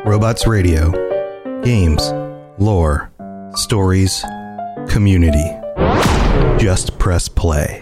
Robots Radio. Games, lore, stories, community. Just press play.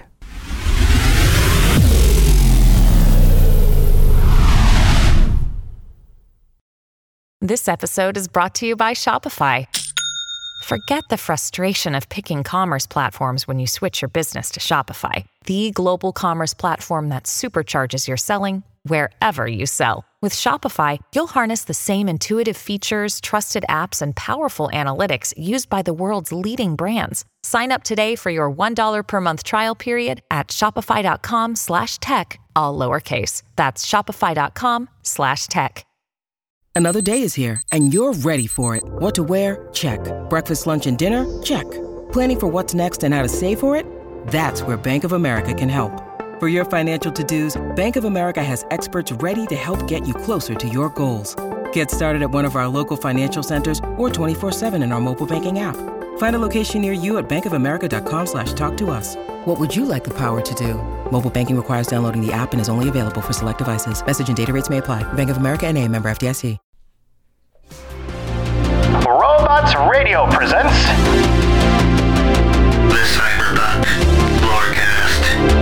This episode is brought to you by Shopify. Forget the frustration of picking commerce platforms when you switch your business to Shopify, the global commerce platform that supercharges your selling wherever you sell. With Shopify, you'll harness the same intuitive features, trusted apps, and powerful analytics used by the world's leading brands. Sign up today for your $1 per month trial period at shopify.com/tech, all lowercase. That's shopify.com/tech. Another day is here, and you're ready for it. What to wear? Check. Breakfast, lunch, and dinner? Check. Planning for what's next and how to save for it? That's where Bank of America can help. For your financial to-dos, Bank of America has experts ready to help get you closer to your goals. Get started at one of our local financial centers or 24/7 in our mobile banking app. Find a location near you at bankofamerica.com/talktous. What would you like the power to do? Mobile banking requires downloading the app and is only available for select devices. Message and data rates may apply. Bank of America N.A., member FDIC. Robots Radio presents the Cyberpunk Lorecast.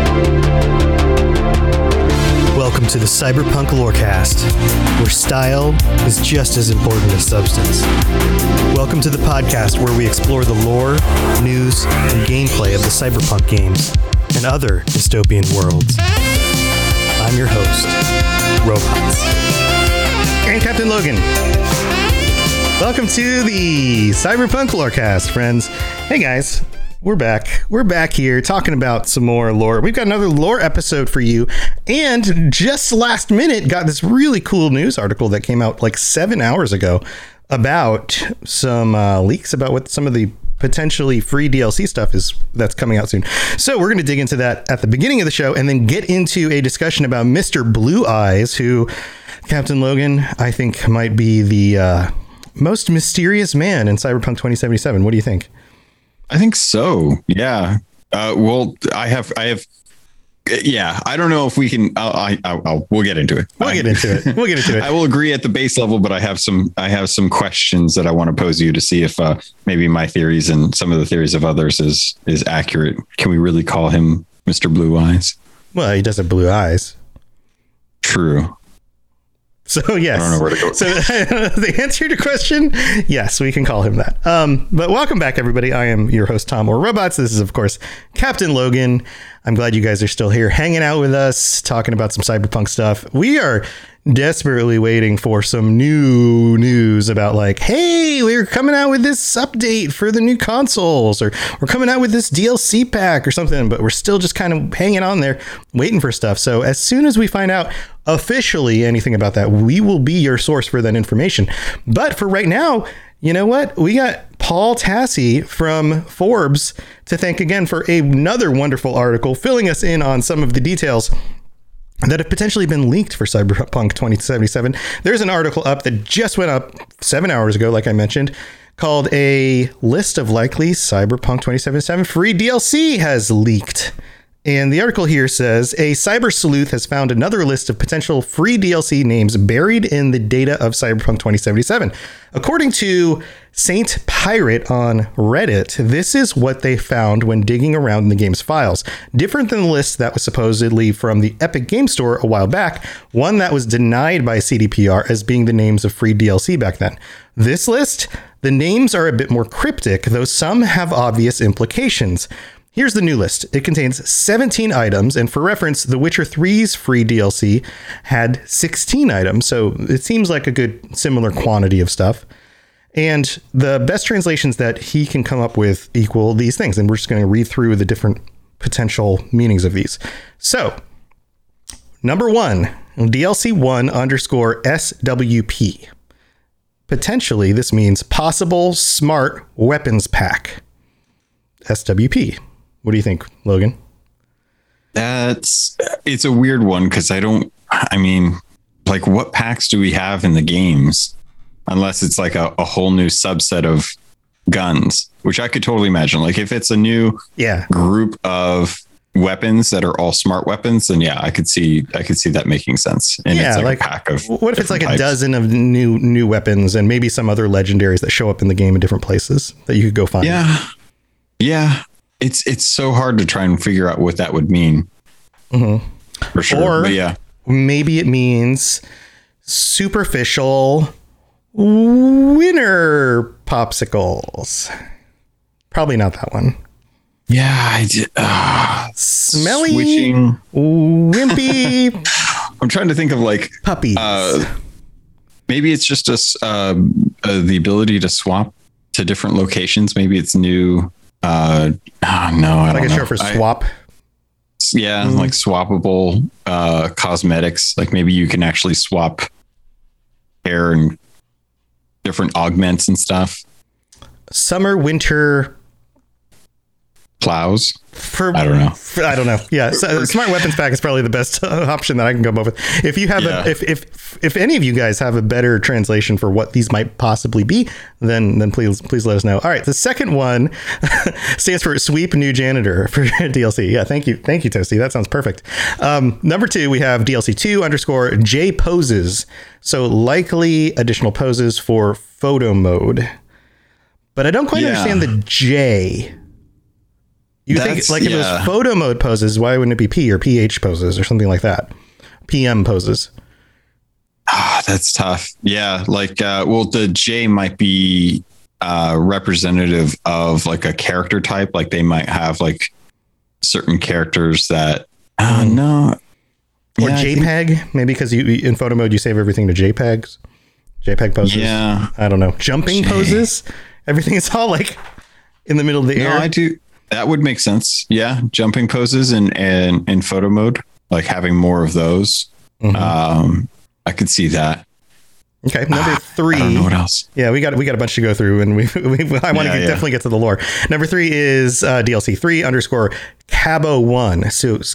Welcome to the Cyberpunk Lorecast, where style is just as important as substance. Welcome to the podcast where we explore the lore, news, and gameplay of the Cyberpunk games and other dystopian worlds. I'm your host, Robots. And Captain Logan. Welcome to the Cyberpunk Lorecast, friends. Hey guys, we're back. We're back here talking about some more lore. We've got another lore episode for you. And just last minute, got this really cool news article that came out like 7 hours ago about some leaks about what some of the potentially free DLC stuff is that's coming out soon. So we're going to dig into that at the beginning of the show and then get into a discussion about Mr. Blue Eyes, who, Captain Logan, I think might be the most mysterious man in Cyberpunk 2077. What do you think? I think so. Yeah. Well, I have. Yeah. I don't know if we can. We'll get into it. We'll get into it. I will agree at the base level, but I have some questions that I want to pose to you to see if maybe my theories and some of the theories of others is accurate. Can we really call him Mr. Blue Eyes? Well, he does have blue eyes. True. So yes, I don't know where to go. So the answer to your question, yes, we can call him that. But welcome back, everybody. I am your host, Tom, or Robots. This is, of course, Captain Logan. I'm glad you guys are still here hanging out with us, talking about some cyberpunk stuff. We are desperately waiting for some new news about like, hey, we're coming out with this update for the new consoles, or we're coming out with this DLC pack or something, but we're still just kind of hanging on there, waiting for stuff. So as soon as we find out officially anything about that, we will be your source for that information. But for right now, you know what? We got Paul Tassi from Forbes to thank again for another wonderful article, filling us in on some of the details that have potentially been leaked for Cyberpunk 2077. There's an article up that just went up 7 hours ago, like I mentioned, called A List of Likely Cyberpunk 2077 Free DLC has leaked. And the article here says, a cyber sleuth has found another list of potential free DLC names buried in the data of Cyberpunk 2077. According to Saint Pirate on Reddit, this is what they found when digging around in the game's files. Different than the list that was supposedly from the Epic Game Store a while back, one that was denied by CDPR as being the names of free DLC back then. This list, the names are a bit more cryptic, though some have obvious implications. Here's the new list. It contains 17 items, and for reference, The Witcher 3's free DLC had 16 items, so it seems like a good similar quantity of stuff. And the best translations that he can come up with equal these things, and we're just going to read through the different potential meanings of these. So, number 1, DLC 1_SWP. Potentially, this means Possible Smart Weapons Pack. SWP. What do you think, Logan? It's a weird one because what packs do we have in the games? Unless it's like a whole new subset of guns, which I could totally imagine. Like if it's a new group of weapons that are all smart weapons, then yeah, I could see that making sense. And Yeah, it's like, a pack of what if it's like different a types. dozen of new weapons and maybe some other legendaries that show up in the game in different places that you could go find? Yeah. It's so hard to try and figure out what that would mean. For sure. Or But yeah. maybe it means superficial winter popsicles. Probably not that one. Yeah, I did. Smelly, Switching. wimpy I'm trying to think of like puppies. maybe it's just the ability to swap to different locations. Maybe it's new. No, I like don't a know. show for swap. Like swappable cosmetics. Like maybe you can actually swap hair and different augments and stuff. Summer, winter. Plows. I don't know. Yeah, so Smart Weapons Pack is probably the best option that I can come up with. If you have if any of you guys have a better translation for what these might possibly be, then please let us know. All right, the second one stands for Sweep New Janitor for DLC. Yeah, thank you, Toasty. That sounds perfect. Number 2, we have DLC 2_J poses. So likely additional poses for photo mode, but I don't quite understand the J. You think like if it was photo mode poses, why wouldn't it be P or PH poses or something like that? PM poses. That's tough. Yeah. Like, the J might be representative of like a character type. Like they might have like certain characters that, no. Or JPEG, maybe because you in photo mode, you save everything to JPEGs. JPEG poses. Yeah. I don't know. Jumping poses. Everything is all like in the middle of the air. No, I do. That would make sense. Yeah. Jumping poses and in photo mode, like having more of those. I could see that. Okay. Number 3. I don't know what else. Yeah, we got a bunch to go through, and I want to definitely get to the lore. Number 3 is DLC 3_Cabo1. So it's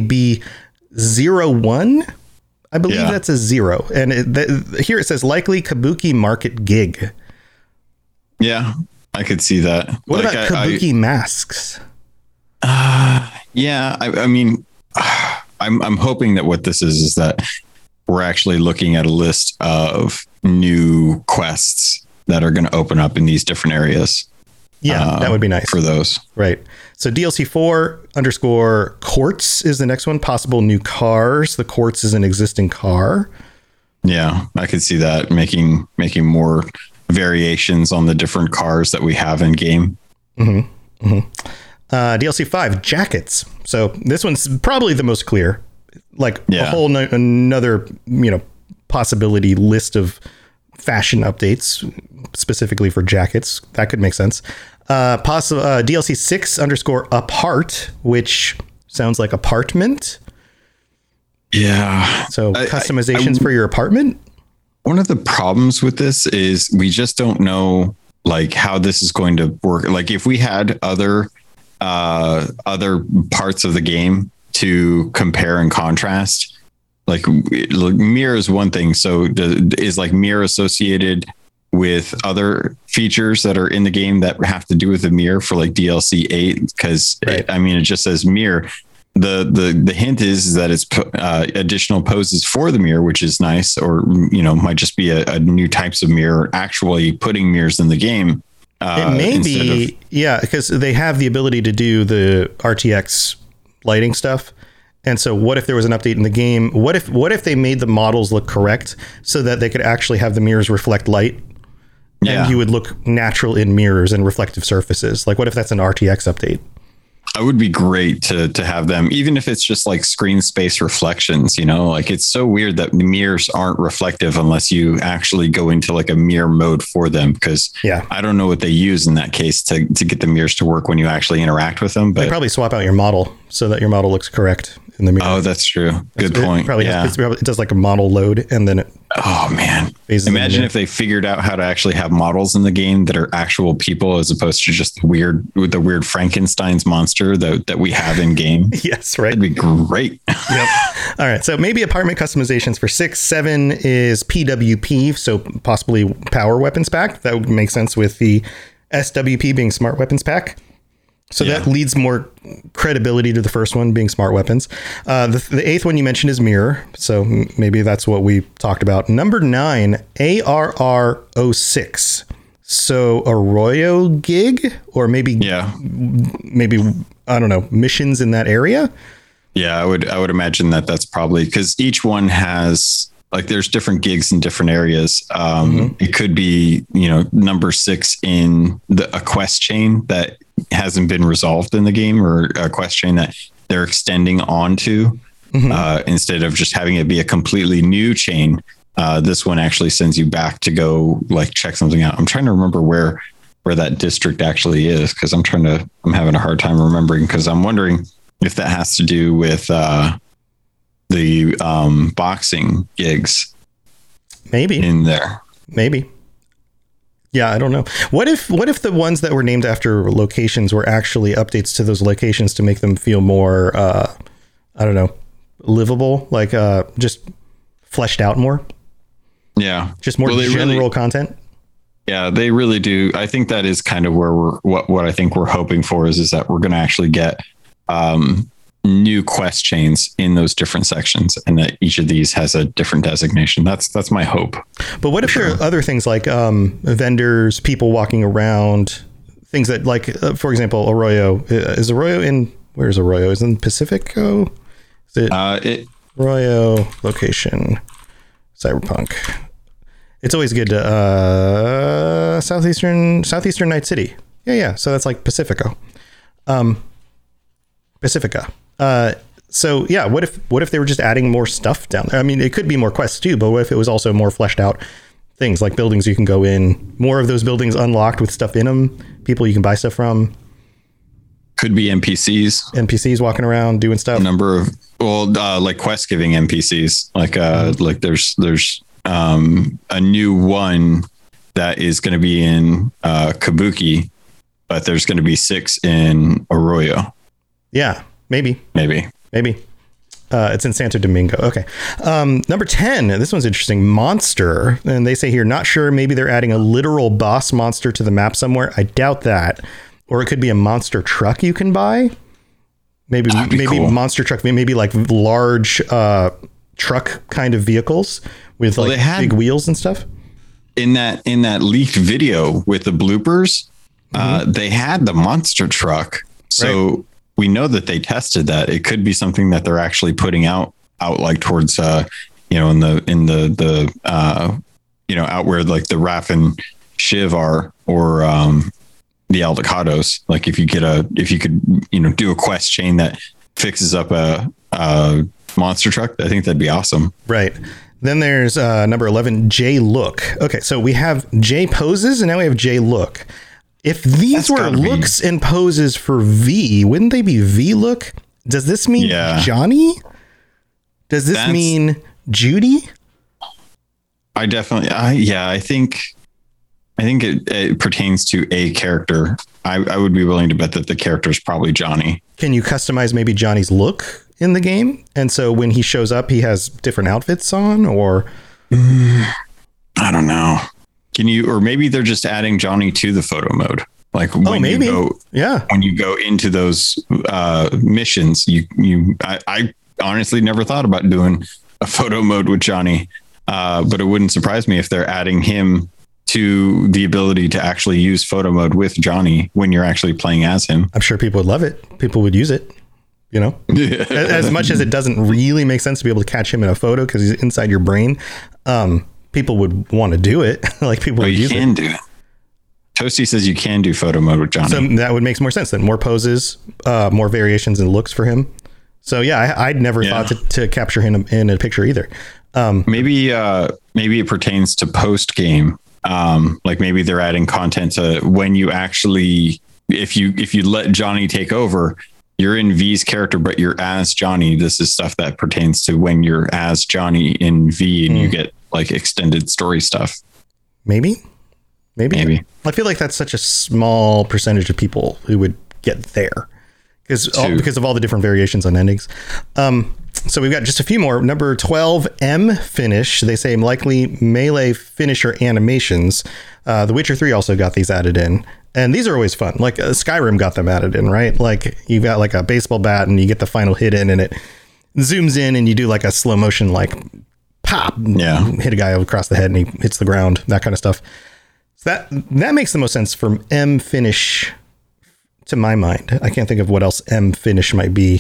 KAB01. I believe that's a 0. And here it says likely Kabuki Market gig. Yeah, I could see that. What about Kabuki masks? Yeah, I mean, I'm hoping that what this is that we're actually looking at a list of new quests that are going to open up in these different areas. Yeah, that would be nice for those. Right. So DLC 4_Quartz is the next one. Possible new cars. The Quartz is an existing car. Yeah, I could see that making more variations on the different cars that we have in game. DLC 5 jackets. So this one's probably the most clear. Like a whole another possibility list of fashion updates specifically for jackets. That could make sense. DLC 6_apart, which sounds like apartment. Yeah. So customizations for your apartment. One of the problems with this is we just don't know like how this is going to work. Like if we had other parts of the game to compare and contrast, like mirror is one thing. So is like mirror associated with other features that are in the game that have to do with the mirror for like DLC 8? Because it just says mirror. The hint is that it's additional poses for the mirror, which is nice, or might just be a new types of mirror actually putting mirrors in the game. It may be, because they have the ability to do the RTX lighting stuff. And so what if there was an update in the game? What if they made the models look correct so that they could actually have the mirrors reflect light? Yeah. And you would look natural in mirrors and reflective surfaces. Like what if that's an RTX update? It would be great to have them, even if it's just like screen space reflections, like it's so weird that the mirrors aren't reflective unless you actually go into like a mirror mode for them. Because I don't know what they use in that case to get the mirrors to work when you actually interact with them. But they probably swap out your model so that your model looks correct in the mirror. Oh, that's true. Good point. It does like a model load and then it. Oh man. Imagine if they figured out how to actually have models in the game that are actual people as opposed to just the weird Frankenstein's monster that we have in game. Yes, right. That'd be great. Yep. All right. So maybe apartment customizations for 6. 7 is PWP. So possibly power weapons pack. That would make sense with the SWP being smart weapons pack. So that leads more credibility to the first one being smart weapons. The eighth one you mentioned is Mirror. So maybe that's what we talked about. Number 9, ARR06. So Arroyo gig, or maybe, I don't know, missions in that area. Yeah, I would imagine that's probably because each one has like there's different gigs in different areas. It could be, number 6 in a quest chain that hasn't been resolved in the game, or a quest chain that they're extending onto instead of just having it be a completely new chain. This one actually sends you back to go like check something out. I'm trying to remember where that district actually is, because I'm having a hard time remembering, because I'm wondering if that has to do with the boxing gigs. Maybe in there. Maybe. Yeah, I don't know. What if the ones that were named after locations were actually updates to those locations to make them feel more, I don't know, livable, like just fleshed out more? Yeah. Just more general content? Yeah, they really do. I think that is kind of where what I think we're hoping for is that we're going to actually get new quest chains in those different sections, and that each of these has a different designation. That's my hope. But what if there are other things like vendors, people walking around, things that like, for example, Arroyo. Is Arroyo in, where's Arroyo? Is it in Pacifico? Is it Arroyo location, Cyberpunk? It's always good to southeastern Night City. Yeah. So that's like Pacifico. Pacifica. So yeah, what if they were just adding more stuff down there? I mean, it could be more quests too, but what if it was also more fleshed out things like buildings you can go in, more of those buildings unlocked with stuff in them, people you can buy stuff from? Could be NPCs walking around doing stuff. Like quest giving NPCs, like there's a new one that is going to be in Kabuki, but there's going to be 6 in Arroyo. Yeah, maybe. It's in Santo Domingo. Okay. Number 10, this one's interesting. Monster. And they say here, not sure. Maybe they're adding a literal boss monster to the map somewhere. I doubt that. Or it could be a monster truck you can buy. Maybe cool. Monster truck, maybe like large truck kind of vehicles with big wheels and stuff. In that leaked video with the bloopers, they had the monster truck. So right. We know that they tested that. It could be something that they're actually putting out like towards, in the out where like the Raph and Shiv are, or the Aldecados. Like if you could do a quest chain that fixes up a monster truck, I think that'd be awesome. Right. Then there's number 11, J Look. Okay, so we have J Poses and now we have J Look. If these were looks and poses for V, wouldn't they be V Look? Does this mean Johnny? Does this mean Judy? I think it pertains to a character. I would be willing to bet that the character is probably Johnny. Can you customize maybe Johnny's look in the game? And so when he shows up, he has different outfits on, or I don't know. Can you, or maybe they're just adding Johnny to the photo mode. Like when you go into those missions, I honestly never thought about doing a photo mode with Johnny. But it wouldn't surprise me if they're adding him to the ability to actually use photo mode with Johnny when you're actually playing as him. I'm sure people would love it. People would use it, as much as it doesn't really make sense to be able to catch him in a photo because he's inside your brain. People would want to do it. Like people would use it. You can do it. Toasty says you can do photo mode with Johnny. So that would make more sense then. More poses, more variations and looks for him. So yeah, I'd never thought to capture him in a picture either. Maybe it pertains to post game. Like maybe they're adding content to when you actually, if you let Johnny take over, you're in V's character, but you're as Johnny. This is stuff that pertains to when you're as Johnny in V and you get like extended story stuff. Maybe. I feel like that's such a small percentage of people who would get there because of all the different variations on endings. So we've got just a few more. Number 12, M finish. They say likely melee finisher animations. The Witcher 3 also got these added in. And these are always fun. Like Skyrim got them added in, right? Like you've got like a baseball bat and you get the final hit in and it zooms in and you do like a slow motion, like pop, hit a guy across the head and he hits the ground, that kind of stuff. So that makes the most sense for M finish to my mind. I can't think of what else M finish might be.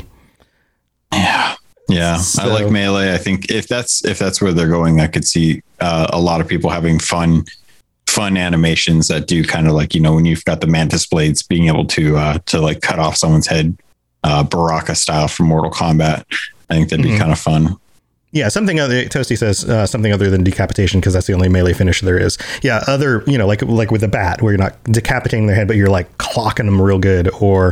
Yeah. So, I like Melee. I think if that's where they're going, I could see a lot of people having fun animations that do kind of like, when you've got the Mantis blades being able to like cut off someone's head, Baraka style from Mortal Kombat. I think that'd be kind of fun. Yeah, something other. Toasty says something other than decapitation because that's the only melee finish there is. Yeah, other like with a bat where you're not decapitating their head, but you're like clocking them real good, or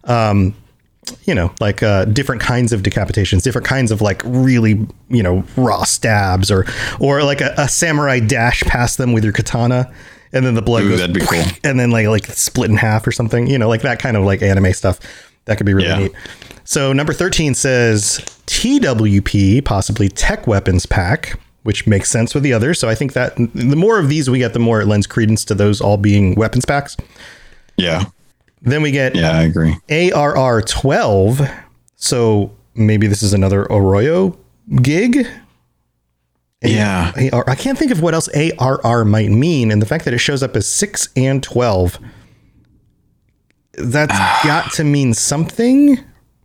like different kinds of decapitations, different kinds of like really raw stabs, or like a samurai dash past them with your katana, and then the blood goes, that'd be cool, and then like split in half or something. Like that kind of like anime stuff. That could be really neat. So number 13 says TWP, possibly Tech Weapons Pack, which makes sense with the others. So I think that the more of these we get, the more it lends credence to those all being weapons packs. Yeah. Then we get I agree. ARR 12. So maybe this is another Arroyo gig. Yeah. I can't think of what else ARR might mean. And the fact that it shows up as 6 and 12. That's got to mean something.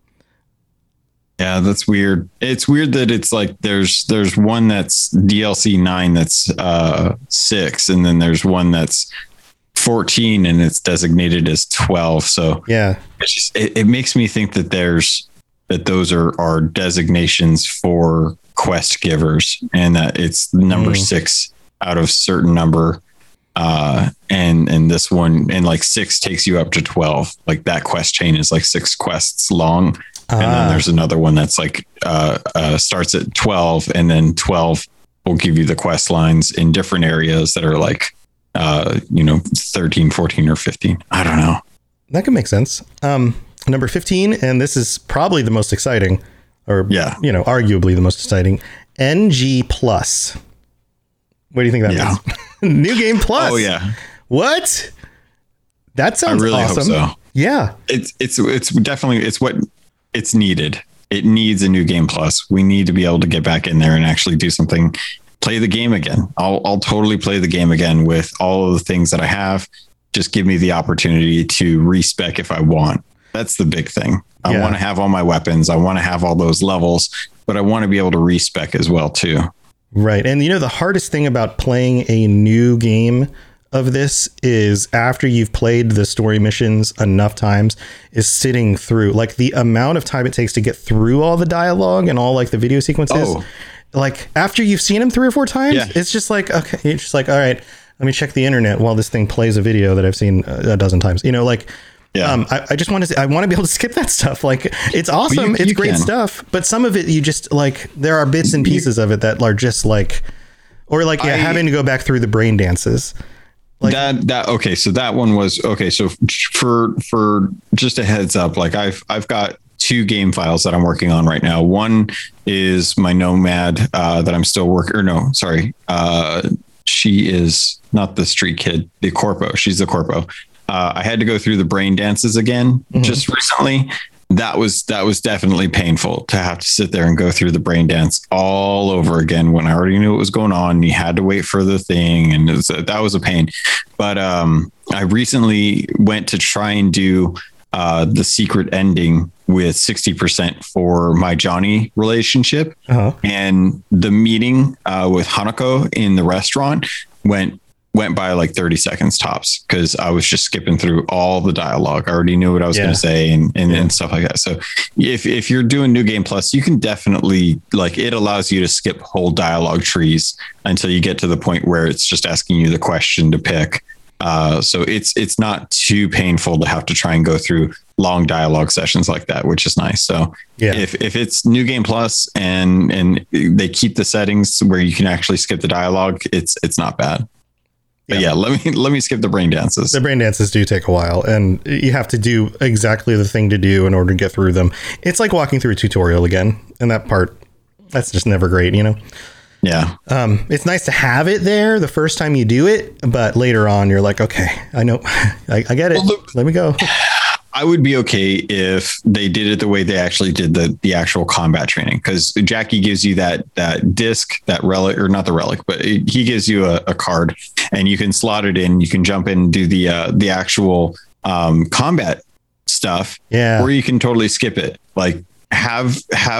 Yeah, that's weird. It's weird that it's like there's one that's DLC 9 that's 6, and then there's one that's 14 and it's designated as 12. So yeah, it makes me think that those are designations for quest givers, and that it's number 6 out of certain number. And this one, and like 6 takes you up to 12. Like that quest chain is like 6 quests long. And then there's another one that's like, starts at 12, and then 12 will give you the quest lines in different areas that are like, 13, 14 or 15. I don't know. That could make sense. Number 15, and this is probably the most exciting, or, arguably the most exciting, NG Plus. What do you think that means? New Game Plus. Oh yeah. What? That sounds awesome. I really hope so. Yeah. It's definitely, it's what it's needed. It needs a New Game Plus. We need to be able to get back in there and actually do something, play the game again. I'll totally play the game again with all of the things that I have. Just give me the opportunity to respec if I want. That's the big thing. I want to have all my weapons. I want to have all those levels, but I want to be able to respec as well too. Right. And the hardest thing about playing a new game of this is after you've played the story missions enough times is sitting through, like, the amount of time it takes to get through all the dialogue and all like the video sequences. Like after you've seen them 3 or 4 times, it's just like, okay, it's just like, all right, let me check the internet while this thing plays a video that I've seen a dozen times, I just want to I want to be able to skip that stuff. Like, it's awesome. It's great stuff. But some of it, you just like, there are bits and pieces of it that are just like, or like, having to go back through the brain dances. Like okay. So that one was okay. So for just a heads up, like I've got 2 game files that I'm working on right now. One is my Nomad that I'm still working, or no, sorry. She is not the street kid, the Corpo. She's the Corpo. I had to go through the brain dances again just recently. That was definitely painful to have to sit there and go through the brain dance all over again when I already knew what was going on. And you had to wait for the thing, and that was a pain. But I recently went to try and do the secret ending with 60% for my Johnny relationship, and the meeting with Hanako in the restaurant went by like 30 seconds tops because I was just skipping through all the dialogue. I already knew what I was going to say and stuff like that. So if you're doing New Game Plus, you can definitely, like, it allows you to skip whole dialogue trees until you get to the point where it's just asking you the question to pick. So it's not too painful to have to try and go through long dialogue sessions like that, which is nice. So if it's New Game Plus and they keep the settings where you can actually skip the dialogue, it's not bad. But let me skip the brain dances. The brain dances do take a while, and you have to do exactly the thing to do in order to get through them. It's like walking through a tutorial again, and that part, that's just never great, Yeah. It's nice to have it there the first time you do it, but later on you're like, okay, I know, I get it. Well, Let me go. I would be okay if they did it the way they actually did the actual combat training, because Jackie gives you that disc, that relic, or not the relic, but he gives you a card, and you can slot it in. You can jump in and do the actual combat stuff, or you can totally skip it. Like have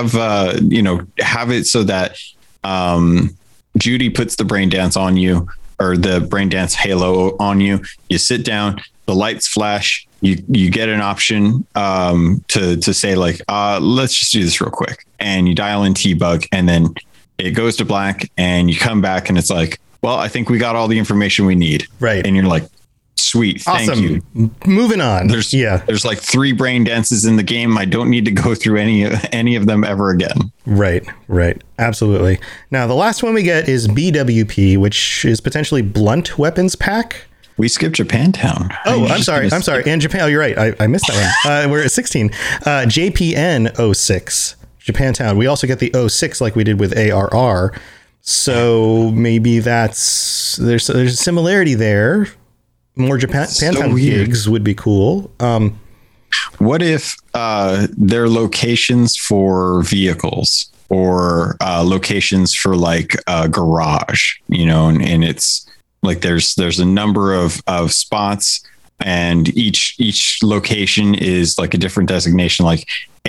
it so that Judy puts the brain dance on you, or the brain dance halo on you. You sit down, the lights flash. You get an option to say like, let's just do this real quick, and you dial in T-Bug, and then it goes to black, and you come back, and it's like, well, I think we got all the information we need, right? And you're like, sweet, awesome. Thank you. Moving on. There's like 3 brain dances in the game. I don't need to go through any of them ever again. Right, absolutely. Now the last one we get is BWP, which is potentially blunt weapons pack. We skipped Japantown. Oh, I'm sorry. And Japan. Oh, you're right. I missed that one. We're at 16. JPN 06, Japantown. We also get the 06 like we did with ARR. So maybe there's a similarity there. More Japantown gigs would be cool. What if they're locations for vehicles, or locations for like a garage, and it's like there's a number of spots, and each location is like a different designation. Like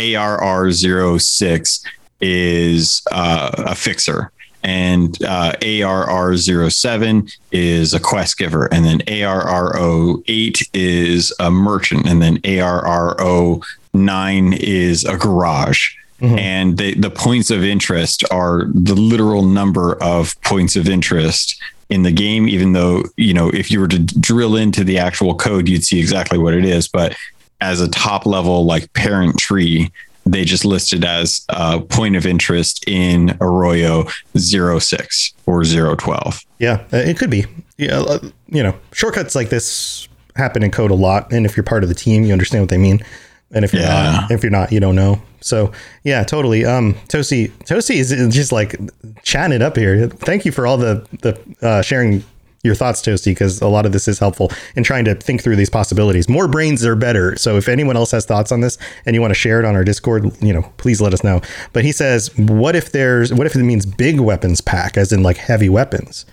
ARR06 is a fixer, and ARR07 is a quest giver, and then ARR08 is a merchant, and then ARR09 is a garage. Mm-hmm. And the points of interest are the literal number of points of interest in the game, even though, if you were to drill into the actual code, you'd see exactly what it is. But as a top level, like parent tree, they just listed as a point of interest in Arroyo 06 or 012. Yeah, it could be. Yeah, shortcuts like this happen in code a lot. And if you're part of the team, you understand what they mean. And if you're not, you don't know. So yeah, totally. Tosi is just like chatting it up here. Thank you for all the sharing your thoughts, Toasty, because a lot of this is helpful in trying to think through these possibilities. More brains are better. So if anyone else has thoughts on this and you want to share it on our Discord, please let us know. But he says, what if it means big weapons pack, as in like heavy weapons?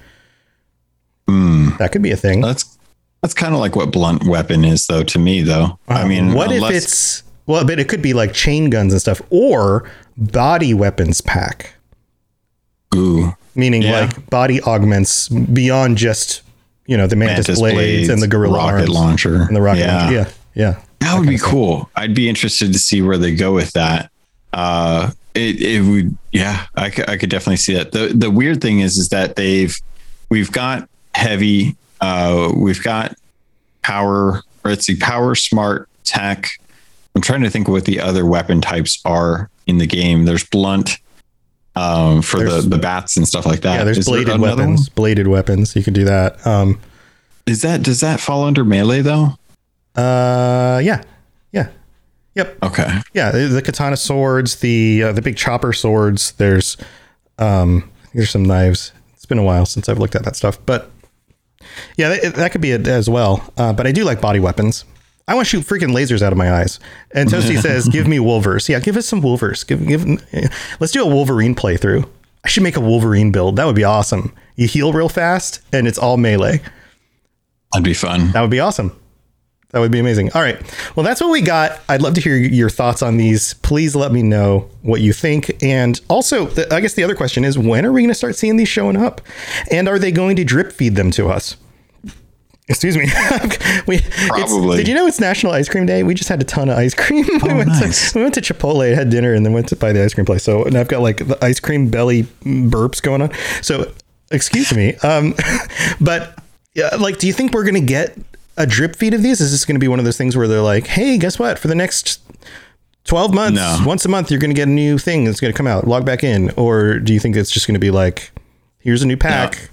That could be a thing. That's kind of like what blunt weapon is, though, to me, though. I mean, what if it's, but it could be like chain guns and stuff, or body weapons pack. Ooh. Meaning like body augments beyond just, the Mantis blades and the Gorilla rocket arms launcher and the rocket launcher. Yeah. That would be cool. I'd be interested to see where they go with that. It would, I could definitely see that. The weird thing is that we've got heavy, we've got power, or let's see, power, smart, tech. I'm trying to think of what the other weapon types are in the game. There's blunt, for the bats and stuff like that. Yeah, there's bladed weapons. Bladed weapons. You can do that. Does that fall under melee though? Yeah. Yep. Okay. Yeah, the katana swords, the big chopper swords. There's some knives. It's been a while since I've looked at that stuff, but yeah, that could be it as well. But I do like body weapons. I want to shoot freaking lasers out of my eyes. And Toasty says, give me Wolvers. Yeah, give us some Wolvers. Let's do a Wolverine playthrough. I should make a Wolverine build. That would be awesome. You heal real fast and it's all melee. That'd be fun. That would be awesome. That would be amazing. All right. Well, that's what we got. I'd love to hear your thoughts on these. Please let me know what you think. And also, I guess the other question is, when are we going to start seeing these showing up? And are they going to drip feed them to us? Excuse me. Probably. Did you know it's National Ice Cream Day? We just had a ton of ice cream. We went to Chipotle, had dinner, and then went to buy the ice cream place. So, and I've got like the ice cream belly burps going on. So, excuse me. But like, do you think we're going to get a drip feed of these? Is this going to be one of those things where they're like, hey, guess what? For the next 12 months, once a month, you're going to get a new thing that's going to come out. Log back in. Or do you think it's just going to be like, here's a new pack? No.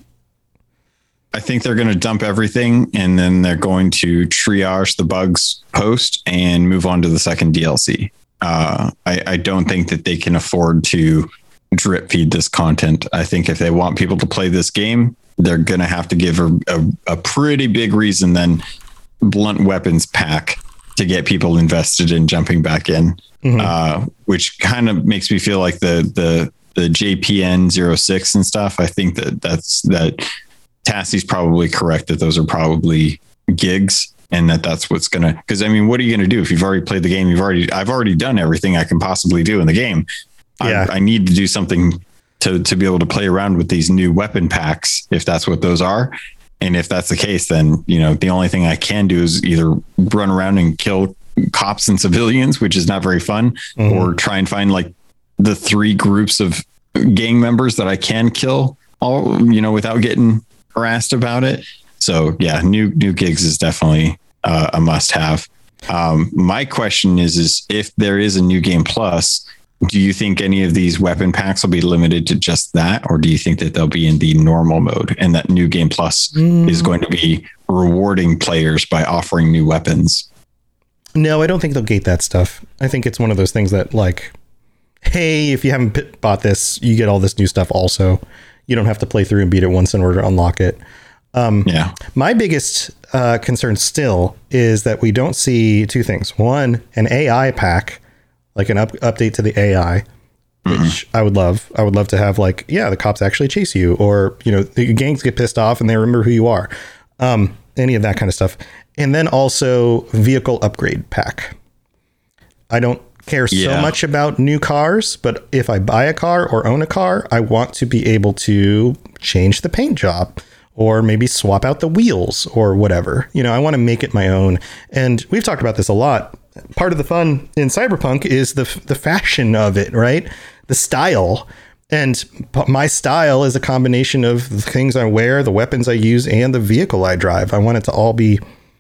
I think they're going to dump everything, and then they're going to triage the bugs post and move on to the second DLC. I don't think that they can afford to drip feed this content. I think if they want people to play this game, they're going to have to give a pretty big reason than blunt weapons pack to get people invested in jumping back in, which kind of makes me feel like the JPN 06 and stuff. I think that Tassie's probably correct that those are probably gigs, and that's what's gonna. Because I mean, what are you gonna do if you've already played the game? I've already done everything I can possibly do in the game. Yeah. I need to do something to be able to play around with these new weapon packs, if that's what those are. And if that's the case, then, the only thing I can do is either run around and kill cops and civilians, which is not very fun, or try and find like the 3 groups of gang members that I can kill all, without getting harassed about it. So yeah, new gigs is definitely a must have. My question is if there is a new game plus, do you think any of these weapon packs will be limited to just that? Or do you think that they'll be in the normal mode and that new game plus is going to be rewarding players by offering new weapons? No, I don't think they'll gate that stuff. I think it's one of those things that like, hey, if you haven't bought this, you get all this new stuff also. You don't have to play through and beat it once in order to unlock it. My biggest concern still is that we don't see 2 things. One, an AI pack, like an update to the AI, which I would love. I would love to have like, the cops actually chase you, or, the gangs get pissed off and they remember who you are. Any of that kind of stuff. And then also vehicle upgrade pack. I don't care so much about new cars, but if I buy a car or own a car, I want to be able to change the paint job or maybe swap out the wheels or whatever. I want to make it my own. And we've talked about this a lot. Part of the fun in Cyberpunk is the fashion of it, right? The style. And my style is a combination of the things I wear, the weapons I use, and the vehicle I drive. I want it to all be,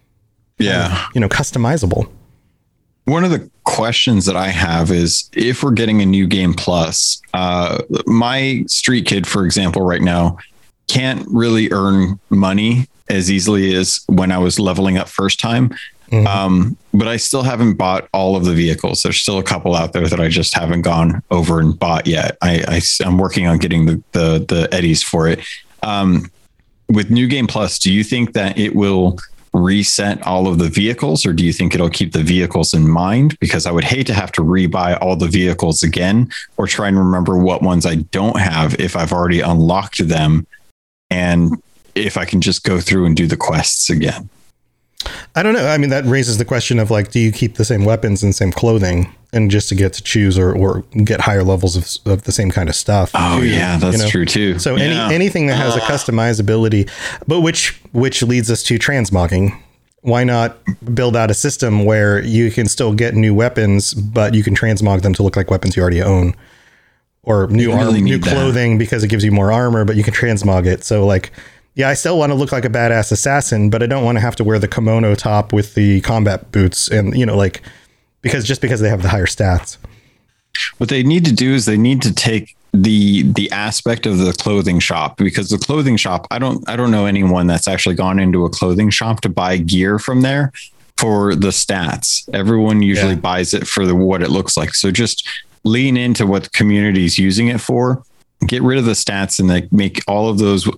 customizable. One of the questions that I have is if we're getting a new game plus, my street kid, for example, right now can't really earn money as easily as when I was leveling up first time. But I still haven't bought all of the vehicles. There's still a couple out there that I just haven't gone over and bought yet. I'm working on getting the Eddies for it. With New Game Plus, do you think that it will reset all of the vehicles, or do you think it'll keep the vehicles in mind? Because I would hate to have to rebuy all the vehicles again, or try and remember what ones I don't have if I've already unlocked them, and if I can just go through and do the quests again. I don't know. I mean, that raises the question of like, do you keep the same weapons and same clothing and just to get to choose or get higher levels of the same kind of stuff? Oh yeah, that's true too. So anything that has a customizability, but which leads us to transmogging. Why not build out a system where you can still get new weapons, but you can transmog them to look like weapons you already own, or new clothing because it gives you more armor, but you can transmog it. So like, I still want to look like a badass assassin, but I don't want to have to wear the kimono top with the combat boots and, because they have the higher stats. What they need to do is they need to take the aspect of the clothing shop, because the clothing shop, I don't know anyone that's actually gone into a clothing shop to buy gear from there for the stats. Everyone usually buys it for what it looks like. So just lean into what the community is using it for. Get rid of the stats and make all of those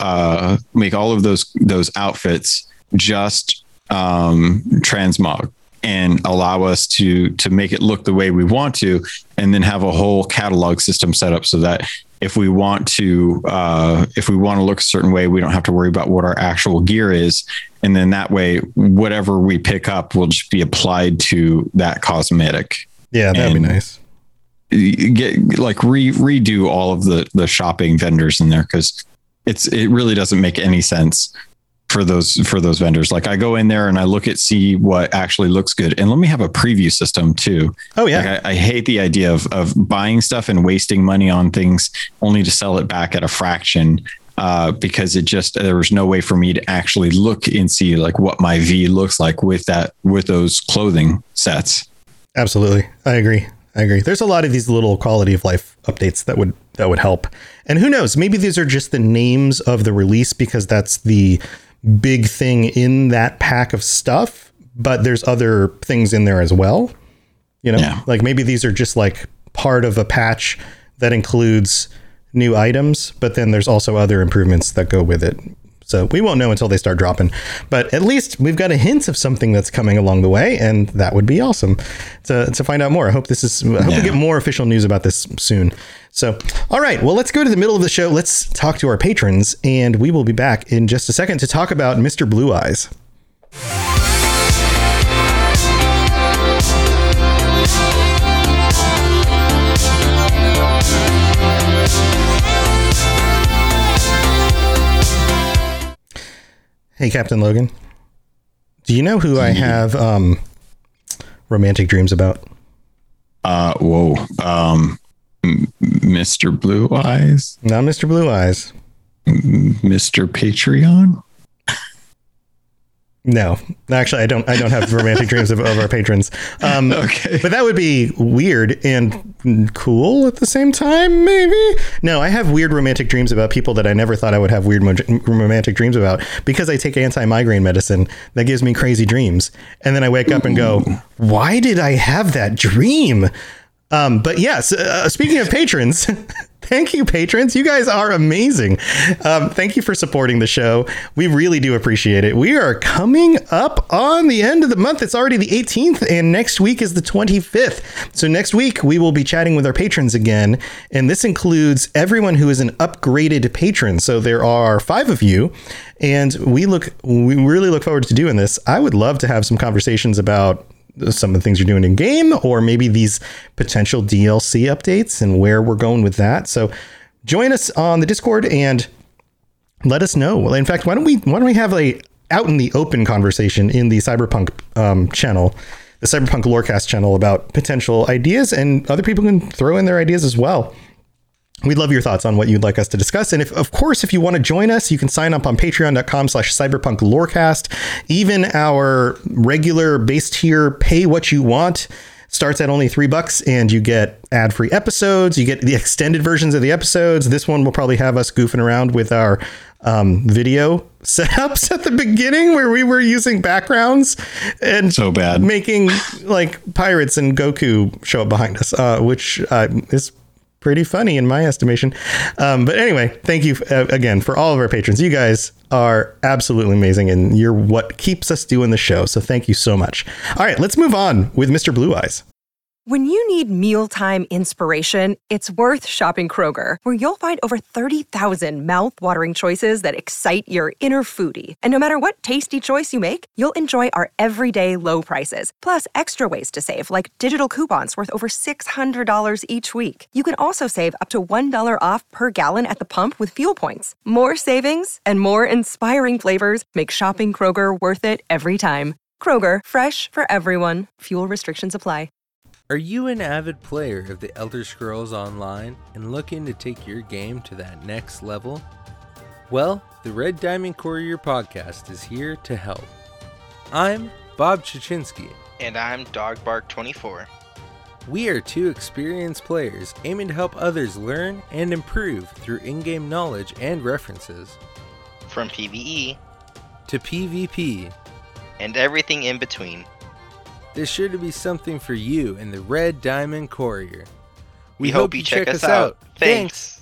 outfits just transmog, and allow us to make it look the way we want to, and then have a whole catalog system set up so that if we want to look a certain way, we don't have to worry about what our actual gear is. And then that way, whatever we pick up will just be applied to that cosmetic. Yeah, that'd be nice. Get like redo all of the shopping vendors in there, because it really doesn't make any sense for those vendors. Like I go in there and I see what actually looks good, and let me have a preview system too. Oh yeah. Like I hate the idea of buying stuff and wasting money on things only to sell it back at a fraction, because there was no way for me to actually look and see like what my V looks like with those clothing sets. Absolutely. I agree. There's a lot of these little quality of life updates that would help. And who knows, maybe these are just the names of the release because that's the big thing in that pack of stuff, but there's other things in there as well. Like maybe these are just like part of a patch that includes new items, but then there's also other improvements that go with it. So we won't know until they start dropping, but at least we've got a hint of something that's coming along the way, and that would be awesome to find out more. I hope we get more official news about this soon. So, all right, well, let's go to the middle of the show. Let's talk to our patrons, and we will be back in just a second to talk about Mr. Blue Eyes. Hey, Captain Logan, do you know who I have romantic dreams about? Mr. Blue Eyes? Not Mr. Blue Eyes. Mr. Patreon? No, actually, I don't have romantic dreams of our patrons. Okay. But that would be weird and cool at the same time, maybe? No, I have weird romantic dreams about people that I never thought I would have weird romantic dreams about, because I take anti-migraine medicine that gives me crazy dreams. And then I wake up and go, why did I have that dream? But yes, speaking of patrons, thank you, patrons. You guys are amazing. Thank you for supporting the show. We really do appreciate it. We are coming up on the end of the month. It's already the 18th, and next week is the 25th. So next week we will be chatting with our patrons again, and this includes everyone who is an upgraded patron. So there are 5 of you, and we really look forward to doing this. I would love to have some conversations about some of the things you're doing in game, or maybe these potential DLC updates and where we're going with that. So join us on the Discord and let us know. Well, in fact, why don't we have a out in the open conversation in the Cyberpunk channel, the Cyberpunk Lorecast channel, about potential ideas, and other people can throw in their ideas as well. We'd love your thoughts on what you'd like us to discuss. And if you want to join us, you can sign up on patreon.com/cyberpunklorecast. Even our regular base tier pay what you want starts at only $3, and you get ad-free episodes. You get the extended versions of the episodes. This one will probably have us goofing around with our video setups at the beginning, where we were using backgrounds and so bad, making like pirates and Goku show up behind us, which is pretty funny in my estimation. But anyway, thank you again for all of our patrons. You guys are absolutely amazing, and you're what keeps us doing the show. So thank you so much. All right, let's move on with Mr. Blue Eyes. When you need mealtime inspiration, it's worth shopping Kroger, where you'll find over 30,000 mouth-watering choices that excite your inner foodie. And no matter what tasty choice you make, you'll enjoy our everyday low prices, plus extra ways to save, like digital coupons worth over $600 each week. You can also save up to $1 off per gallon at the pump with fuel points. More savings and more inspiring flavors make shopping Kroger worth it every time. Kroger, fresh for everyone. Fuel restrictions apply. Are you an avid player of the Elder Scrolls Online and looking to take your game to that next level? Well, the Red Diamond Courier podcast is here to help. I'm Bob Chichinski. And I'm Dogbark24. We are 2 experienced players aiming to help others learn and improve through in-game knowledge and references. From PvE to PvP and everything in between. There's sure to be something for you in the Red Diamond Courier. We hope you check us out. Thanks.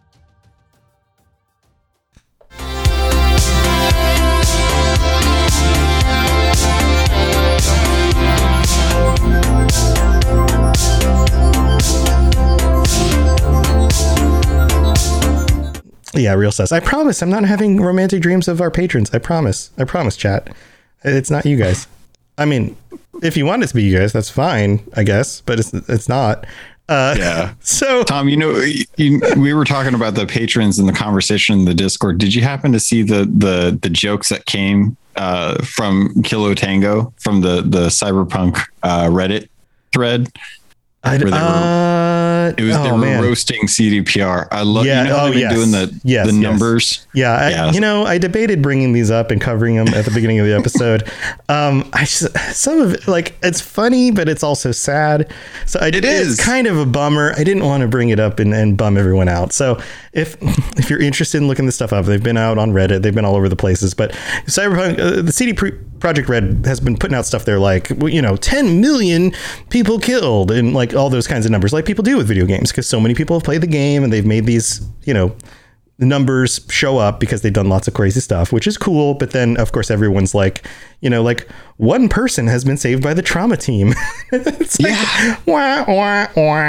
Yeah, Real says, I promise I'm not having romantic dreams of our patrons. I promise, chat. It's not you guys. I mean, if you want it to be you guys, that's fine, I guess, but it's not. Yeah. So, Tom, we were talking about the patrons in the conversation in the Discord. Did you happen to see the jokes that came from Kilo Tango from the Cyberpunk Reddit thread? They were roasting CDPR. I love doing the numbers. Yeah. I debated bringing these up and covering them at the beginning of the episode. Some of it, like, it's funny, but it's also sad. So it's kind of a bummer. I didn't want to bring it up and bum everyone out. So if you're interested in looking this stuff up, they've been out on Reddit. They've been all over the places. But Cyberpunk, the CD Project Red has been putting out stuff there like, 10 million people killed and like all those kinds of numbers like people do with video games because so many people have played the game and they've made these, the numbers show up because they've done lots of crazy stuff, which is cool. But then, of course, everyone's like, like one person has been saved by the trauma team. It's like, wah, wah,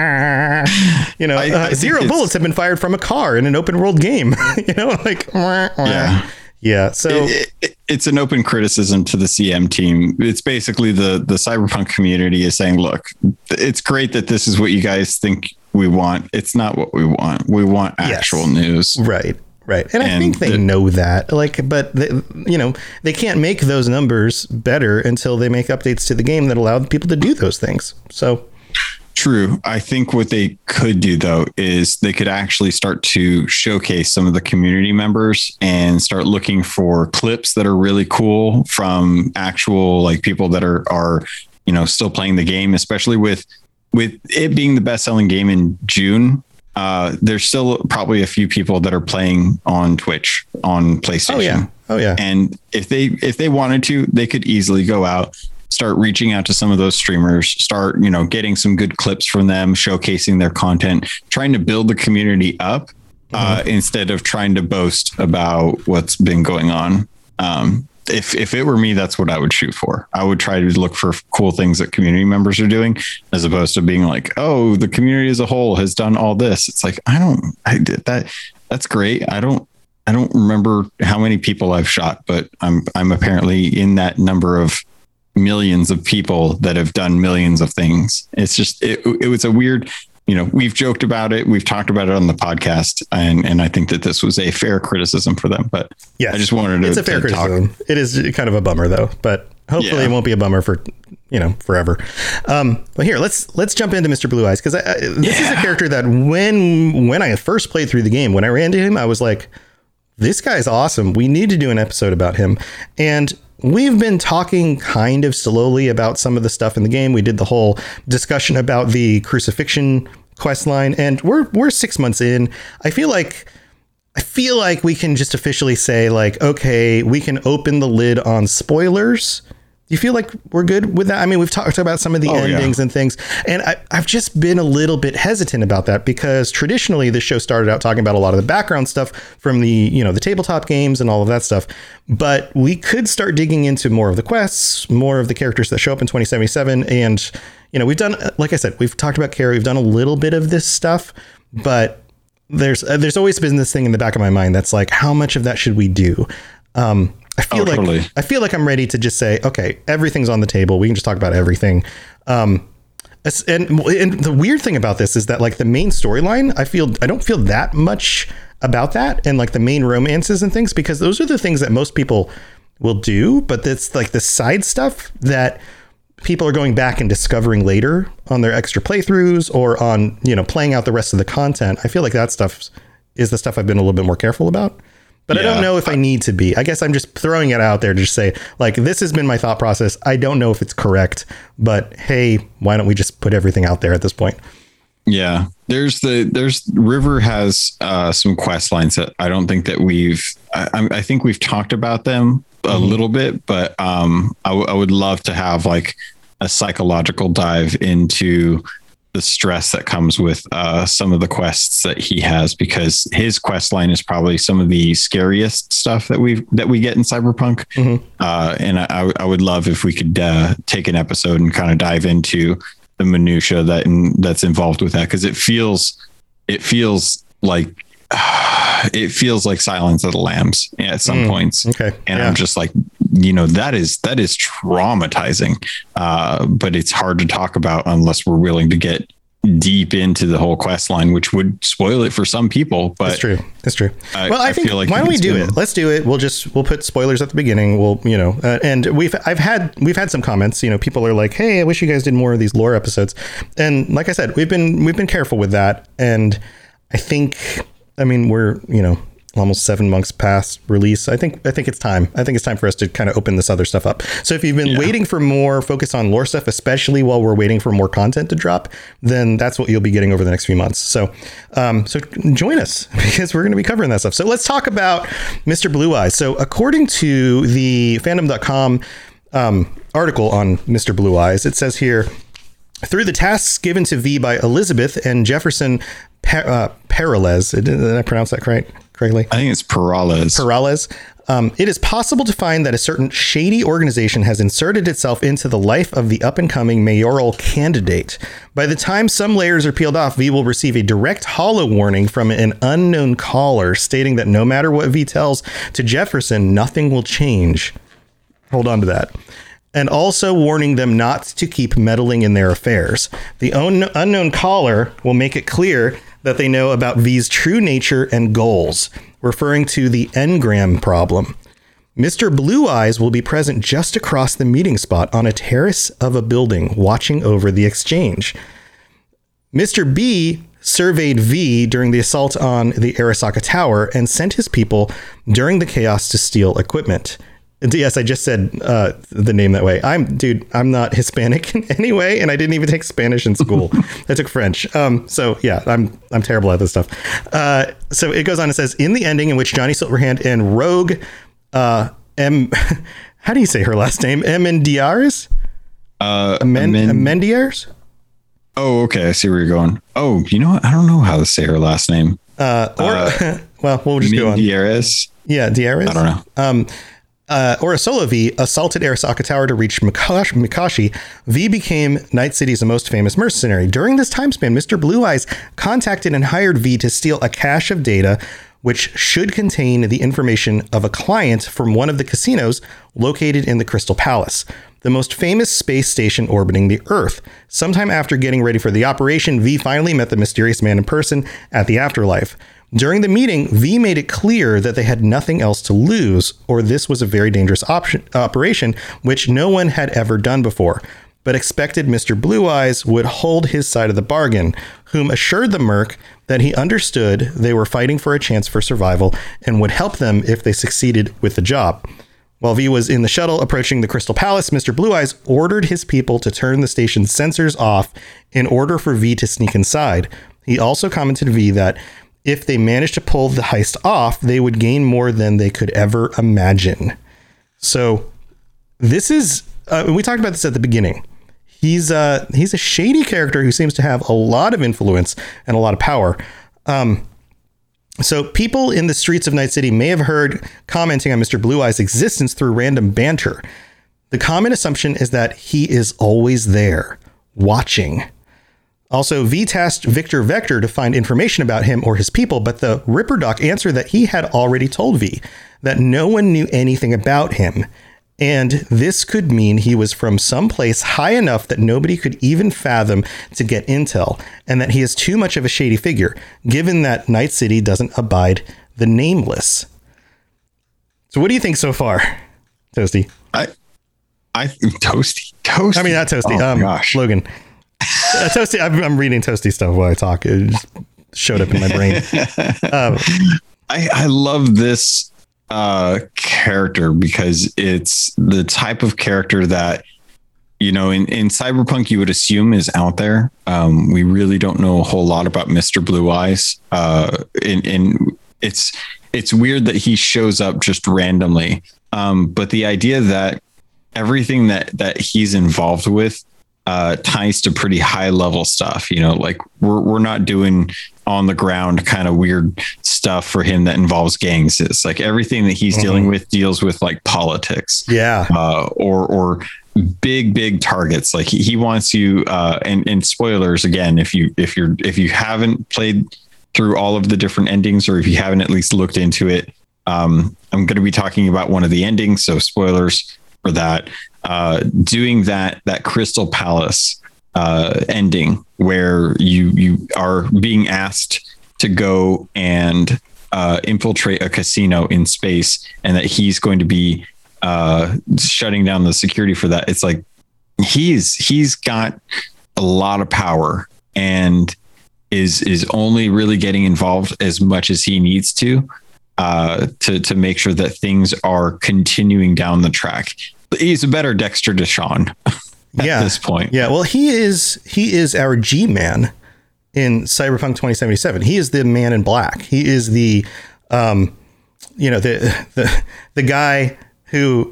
wah. Zero bullets have been fired from a car in an open world game. Like, wah, wah. Yeah. So it's an open criticism to the CM team. It's basically the Cyberpunk community is saying, look, it's great that this is what you guys think we want. It's not what we want. We want actual news. Right. And I think they know that, but they can't make those numbers better until they make updates to the game that allow people to do those things. So true. I think what they could do though, is they could actually start to showcase some of the community members and start looking for clips that are really cool from actual like people that are, still playing the game, especially with it being the best-selling game in June. There's still probably a few people that are playing on Twitch on PlayStation. Oh yeah. And if they wanted to, they could easily go out, start reaching out to some of those streamers, start, getting some good clips from them, showcasing their content, trying to build the community up instead of trying to boast about what's been going on. If it were me, that's what I would shoot for. I would try to look for cool things that community members are doing, as opposed to being like, oh, the community as a whole has done all this. It's like, I did that. That's great. I don't remember how many people I've shot, but I'm apparently in that number of millions of people that have done millions of things. It's just, it was a weird, we've joked about it. We've talked about it on the podcast. And I think that this was a fair criticism for them, but yes, I just wanted to, it's a fair criticism. It is kind of a bummer though, but hopefully it won't be a bummer for, forever. But here, let's jump into Mr. Blue Eyes. Cause this is a character that when I first played through the game, when I ran into him, I was like, this guy's awesome. We need to do an episode about him. And we've been talking kind of slowly about some of the stuff in the game. We did the whole discussion about the crucifixion quest line, and we're 6 months in. I feel like we can just officially say like, okay, we can open the lid on spoilers. Do you feel like we're good with that? I mean, we've talked about some of the endings and things, and I've just been a little bit hesitant about that because traditionally the show started out talking about a lot of the background stuff from the, the tabletop games and all of that stuff. But we could start digging into more of the quests, more of the characters that show up in 2077. And, we've done, like I said, we've talked about Carrie. We've done a little bit of this stuff, but there's always been this thing in the back of my mind that's like, how much of that should we do? I feel like I'm ready to just say, okay, everything's on the table. We can just talk about everything. And the weird thing about this is that like the main storyline, I don't feel that much about that and like the main romances and things, because those are the things that most people will do. But it's like the side stuff that people are going back and discovering later on their extra playthroughs or on, playing out the rest of the content. I feel like that stuff is the stuff I've been a little bit more careful about. But I don't know if I need to be. I guess I'm just throwing it out there to just say, like, this has been my thought process. I don't know if it's correct, but hey, why don't we just put everything out there at this point? Yeah, there's River has some quest lines that I don't think that I think we've talked about them a little bit, but I would love to have like a psychological dive into the stress that comes with some of the quests that he has, because his quest line is probably some of the scariest stuff that we get in Cyberpunk. And I would love if we could take an episode and kind of dive into the minutia that's involved with that, because it feels like Silence of the Lambs at some points. Okay. And I'm just like, that is traumatizing. But it's hard to talk about unless we're willing to get deep into the whole quest line, which would spoil it for some people. But that's true. Well, I think, why don't we do it? Let's do it. We'll put spoilers at the beginning. And we've had some comments, people are like, hey, I wish you guys did more of these lore episodes. And like I said, we've been careful with that. And I mean, we're, almost 7 months past release. I think it's time. I think it's time for us to kind of open this other stuff up. So if you've been waiting for more focus on lore stuff, especially while we're waiting for more content to drop, then that's what you'll be getting over the next few months. So join us, because we're going to be covering that stuff. So let's talk about Mr. Blue Eyes. So according to the fandom.com, article on Mr. Blue Eyes. It says here, through the tasks given to V by Elizabeth and Jefferson Perales, did I pronounce that correctly? I think it's Perales. It is possible to find that a certain shady organization has inserted itself into the life of the up-and-coming mayoral candidate. By the time some layers are peeled off, V will receive a direct hollow warning from an unknown caller stating that no matter what V tells to Jefferson, nothing will change. Hold on to that. And also warning them not to keep meddling in their affairs. The unknown caller will make it clear that they know about V's true nature and goals, referring to the engram problem. Mr. Blue Eyes will be present just across the meeting spot on a terrace of a building, watching over the exchange. Mr. B surveyed V during the assault on the Arasaka Tower and sent his people during the chaos to steal equipment. Yes, I just said the name that way. I'm not Hispanic in any way, and I didn't even take Spanish in school. I took French. So yeah, I'm terrible at this stuff. So it goes on and says, in the ending in which Johnny Silverhand and Rogue how do you say her last name? Amendiares? Amendiares? Oh, okay. I see where you're going. Oh, you know what? I don't know how to say her last name. Well, we'll just go on. Diares? Yeah, Diares. I don't know. Urasola V assaulted Arasaka Tower to reach Mikashi. V became Night City's most famous mercenary. During this time span, Mr. Blue Eyes contacted and hired V to steal a cache of data which should contain the information of a client from one of the casinos located in the Crystal Palace, the most famous space station orbiting the Earth. Sometime after getting ready for the operation, V finally met the mysterious man in person at the afterlife. During the meeting, V made it clear that they had nothing else to lose, or this was a very dangerous operation, which no one had ever done before, but expected Mr. Blue Eyes would hold his side of the bargain, whom assured the Merc that he understood they were fighting for a chance for survival and would help them if they succeeded with the job. While V was in the shuttle approaching the Crystal Palace, Mr. Blue Eyes ordered his people to turn the station's sensors off in order for V to sneak inside. He also commented to V that if they managed to pull the heist off, they would gain more than they could ever imagine. So this is, we talked about this at the beginning. He's a shady character who seems to have a lot of influence and a lot of power. So people in the streets of Night City may have heard commenting on Mr. Blue Eyes' existence through random banter. The common assumption is that he is always there, watching. Also, V tasked Victor Vector to find information about him or his people, but the Ripperdoc answered that he had already told V that no one knew anything about him. And this could mean he was from some place high enough that nobody could even fathom to get intel, and that he is too much of a shady figure, given that Night City doesn't abide the nameless. So what do you think so far, Toasty? Toasty. I mean, not Toasty. Oh, gosh. Logan. Toasty. I'm reading Toasty stuff while I talk. It just showed up in my brain. I love this character because it's the type of character that, you know, in Cyberpunk you would assume is out there. We really don't know a whole lot about Mr. Blue Eyes. And it's weird that he shows up just randomly. But the idea that everything that he's involved with ties to pretty high level stuff, you know, like we're not doing on the ground kind of weird stuff for him that involves gangs. It's like everything that he's dealing with deals with like politics, or big targets. Like he wants you, and spoilers again, if you haven't played through all of the different endings, or if you haven't at least looked into it, I'm going to be talking about one of the endings, so spoilers for that. Doing that Crystal Palace ending where you are being asked to go and infiltrate a casino in space, and that he's going to be shutting down the security for that. It's like he's got a lot of power and is only really getting involved as much as he needs to make sure that things are continuing down the track. He's a better Dexter Deshawn at this point. Yeah, well, he is our G-Man in Cyberpunk 2077. He is the man in black. He is the the guy who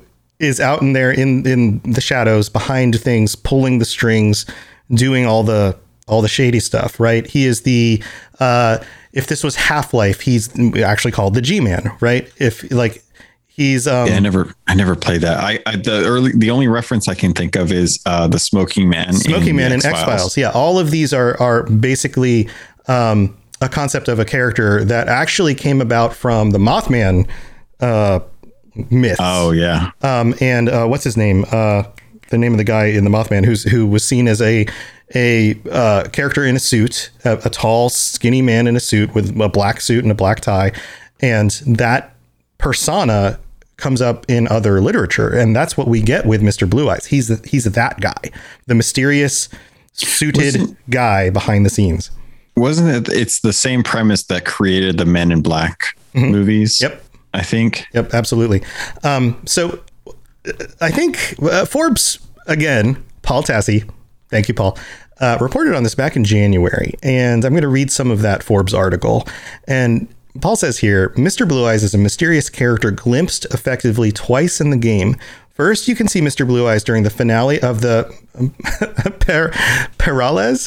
is out in there in the shadows behind things, pulling the strings, doing all the shady stuff, right? He is the if this was Half-Life, he's actually called the G-Man, right? If like he's I never played that. The only reference I can think of is the Smoking Man in X-Files. Yeah, all of these are basically a concept of a character that actually came about from the Mothman myths. Oh yeah. And what's his name? The name of the guy in the Mothman who was seen as a character in a suit, a tall, skinny man in a suit with a black suit and a black tie, and that persona comes up in other literature, and that's what we get with Mr. Blue Eyes. He's that guy, the mysterious suited guy behind the scenes. Wasn't it? It's the same premise that created the Men in Black movies. Yep. I think. Yep, absolutely. So I think Forbes, again, Paul Tassi, thank you, Paul, reported on this back in January. And I'm going to read some of that Forbes article. And Paul says here, Mr. Blue Eyes is a mysterious character glimpsed effectively twice in the game. First, you can see Mr. Blue Eyes during the finale of the Perales.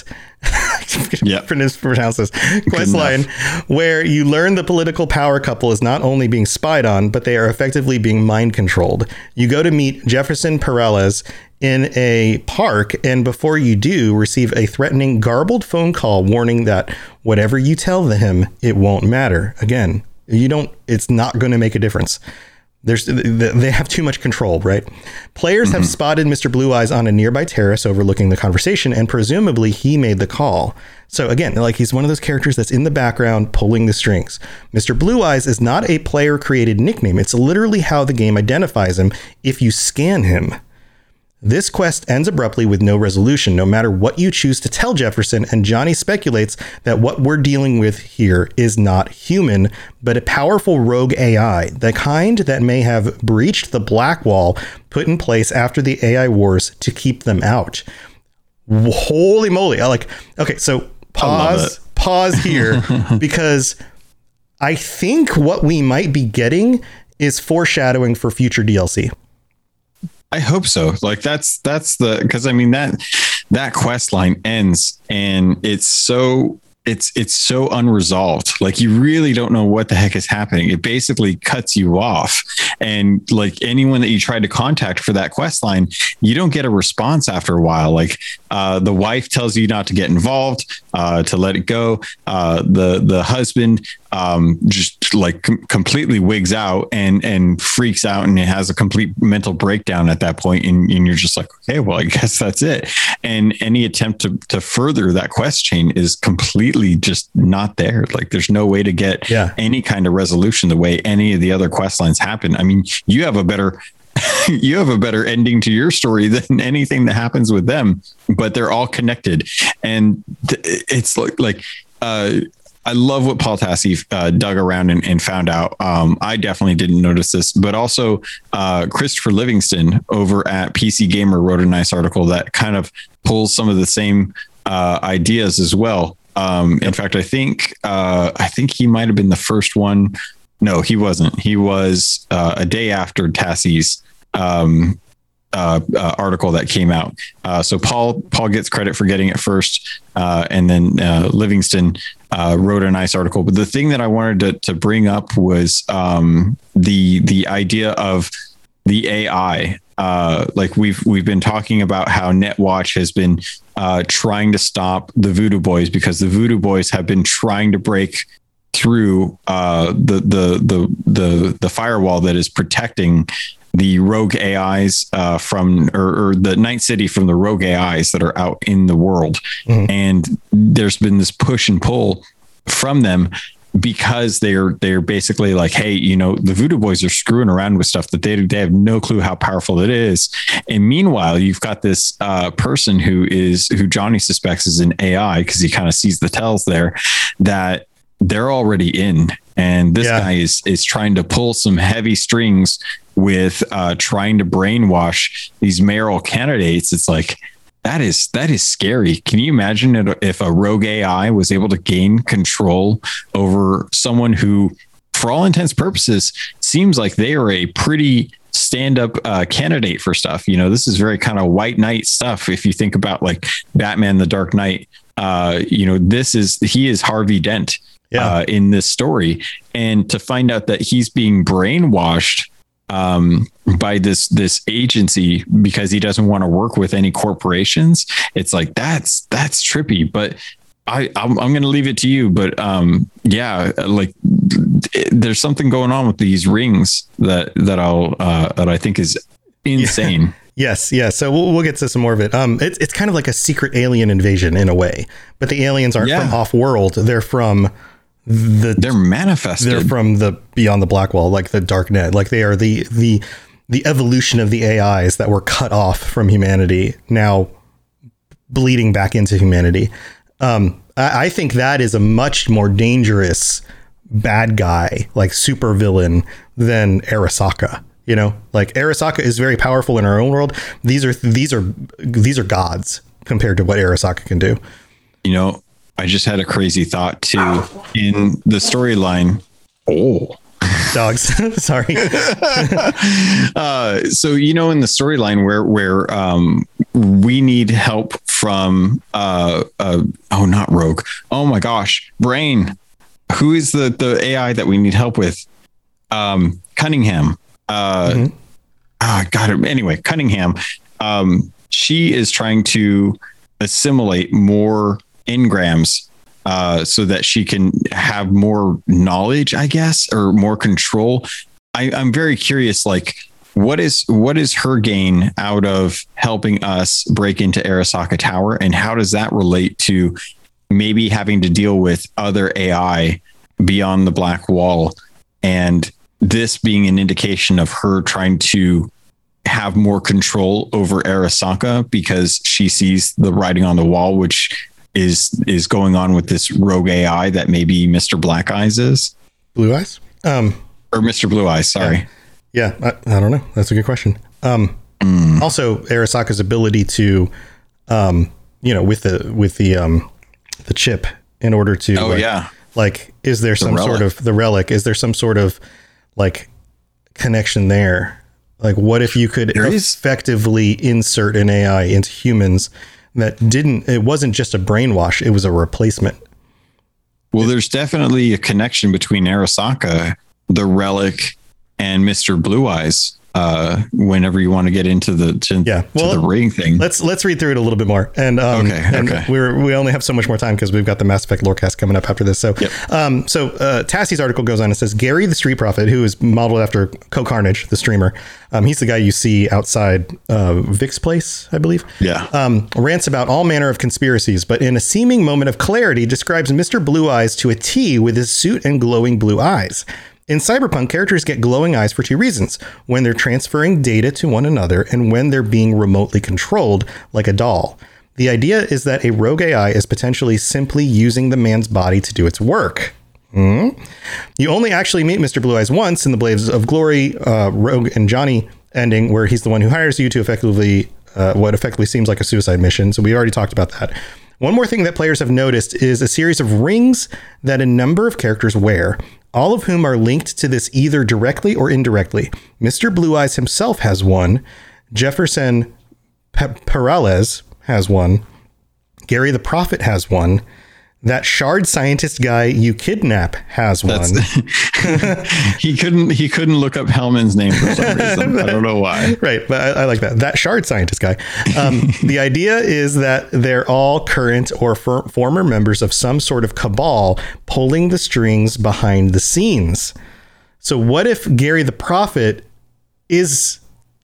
Pronounce this questline, where you learn the political power couple is not only being spied on, but they are effectively being mind controlled. You go to meet Jefferson Perales in a park, and before you do, receive a threatening, garbled phone call warning that whatever you tell him, it won't matter. Again, it's not going to make a difference. They have too much control, right? Players have spotted Mr. Blue Eyes on a nearby terrace overlooking the conversation, and presumably he made the call. So again, like he's one of those characters that's in the background pulling the strings. Mr. Blue Eyes is not a player-created nickname. It's literally how the game identifies him if you scan him. This quest ends abruptly with no resolution, no matter what you choose to tell Jefferson, and Johnny speculates that what we're dealing with here is not human, but a powerful rogue AI, the kind that may have breached the black wall put in place after the AI wars to keep them out. Holy moly. Okay, so pause here, because I think what we might be getting is foreshadowing for future DLC. I hope so. Like that's because I mean that quest line ends and it's so unresolved. Like you really don't know what the heck is happening. It basically cuts you off. And like anyone that you try to contact for that quest line, you don't get a response after a while. Like the wife tells you not to get involved, to let it go. The husband just like completely wigs out and freaks out and has a complete mental breakdown at that point. And you're just like, okay, well, I guess that's it. And any attempt to further that quest chain is completely just not there. Like there's no way to get any kind of resolution the way any of the other quest lines happen. I mean, you have a better ending to your story than anything that happens with them, but they're all connected. And it's like I love what Paul Tassi dug around and found out. I definitely didn't notice this, but also Christopher Livingston over at PC Gamer wrote a nice article that kind of pulls some of the same ideas as well. In fact, I think he might have been the first one. No, he wasn't. He was a day after Tassi's article that came out. So Paul gets credit for getting it first, and then Livingston wrote a nice article. But the thing that I wanted to bring up was the idea of the AI. Like we've been talking about how Netwatch has been trying to stop the Voodoo Boys because the Voodoo Boys have been trying to break through the firewall that is protecting the rogue AIs from or the Night City from the rogue AIs that are out in the world. Mm-hmm. And there's been this push and pull from them because they're basically like, hey, the Voodoo Boys are screwing around with stuff that they have no clue how powerful it is. And meanwhile, you've got this person who Johnny suspects is an AI because he kind of sees the tells there that they're already in. And this guy is trying to pull some heavy strings with trying to brainwash these mayoral candidates. It's like, that is scary. Can you imagine if a rogue AI was able to gain control over someone who, for all intents and purposes, seems like they are a pretty stand-up candidate for stuff. This is very kind of white knight stuff. If you think about like Batman, The Dark Knight, he is Harvey Dent in this story. And to find out that he's being brainwashed by this agency because he doesn't want to work with any corporations, it's like that's trippy. But I'm going to leave it to you. But like there's something going on with these rings that I think is insane. Yes. So we'll get to some more of it. It's kind of like a secret alien invasion in a way, but the aliens aren't from off world. They're from they're manifested. They're from the beyond the black wall, like the dark net. Like they are the evolution of the AIs that were cut off from humanity, now bleeding back into humanity. I think that is a much more dangerous bad guy, like super villain, than Arasaka. Like Arasaka is very powerful in our own world. These are gods compared to what Arasaka can do. I just had a crazy thought too in the storyline. Dogs. Sorry. So, in the storyline where we need help from, not Rogue. Oh my gosh. Brain. Who is the AI that we need help with? Cunningham. Got it. Anyway, Cunningham. She is trying to assimilate more engrams so that she can have more knowledge, I guess, or more control. I'm very curious, like, what is her gain out of helping us break into Arasaka Tower, and how does that relate to maybe having to deal with other AI beyond the black wall, and this being an indication of her trying to have more control over Arasaka because she sees the writing on the wall, which is going on with this rogue AI that maybe Mr. Black Eyes is? Blue Eyes? Or Mr. Blue Eyes, sorry. Yeah, I don't know. That's a good question. Also, Arasaka's ability to, with the chip in order to, is there some sort of the relic? Is there some sort of like connection there? Like, what if you could effectively insert an AI into humans it wasn't just a brainwash, it was a replacement? Well, there's definitely a connection between Arasaka, the relic, and Mr. Blue Eyes. Whenever you want to get into the ring thing, let's read through it a little bit more. And okay. We only have so much more time because we've got the Mass Effect Lorecast coming up after this. So, Tassie's article goes on and says Gary the Street Prophet, who is modeled after Co-Carnage, the streamer. He's the guy you see outside Vic's place, I believe. Yeah. Rants about all manner of conspiracies, but in a seeming moment of clarity, describes Mr. Blue Eyes to a T with his suit and glowing blue eyes. In Cyberpunk, characters get glowing eyes for two reasons: when they're transferring data to one another and when they're being remotely controlled like a doll. The idea is that a rogue AI is potentially simply using the man's body to do its work. You only actually meet Mr. Blue Eyes once in the Blades of Glory, Rogue and Johnny ending, where he's the one who hires you to effectively what effectively seems like a suicide mission. So we already talked about that. One more thing that players have noticed is a series of rings that a number of characters wear, all of whom are linked to this either directly or indirectly. Mr. Blue Eyes himself has one. Jefferson Peralez has one. Gary the Prophet has one. That shard scientist guy you kidnap has one. He couldn't look up Hellman's name for some reason. I don't know why. Right, but I like that. That shard scientist guy. The idea is that they're all current or former members of some sort of cabal pulling the strings behind the scenes. So what if Gary the Prophet is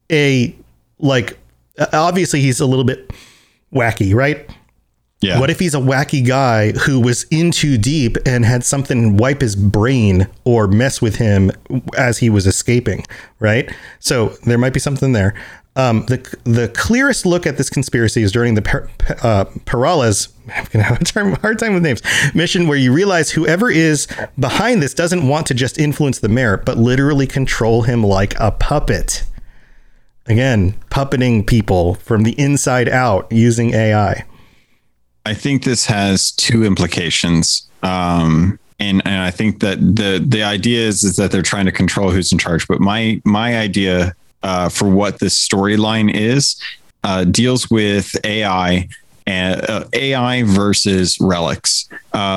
obviously he's a little bit wacky, right? Yeah. What if he's a wacky guy who was in too deep and had something wipe his brain or mess with him as he was escaping, right? So there might be something there. The clearest look at this conspiracy is during the Peralez, I'm going to have a hard time with names, mission, where you realize whoever is behind this doesn't want to just influence the mayor, but literally control him like a puppet. Again, puppeting people from the inside out using AI. I think this has two implications. And I think that the idea is that they're trying to control who's in charge. But my idea for what this storyline is, deals with AI and AI versus relics.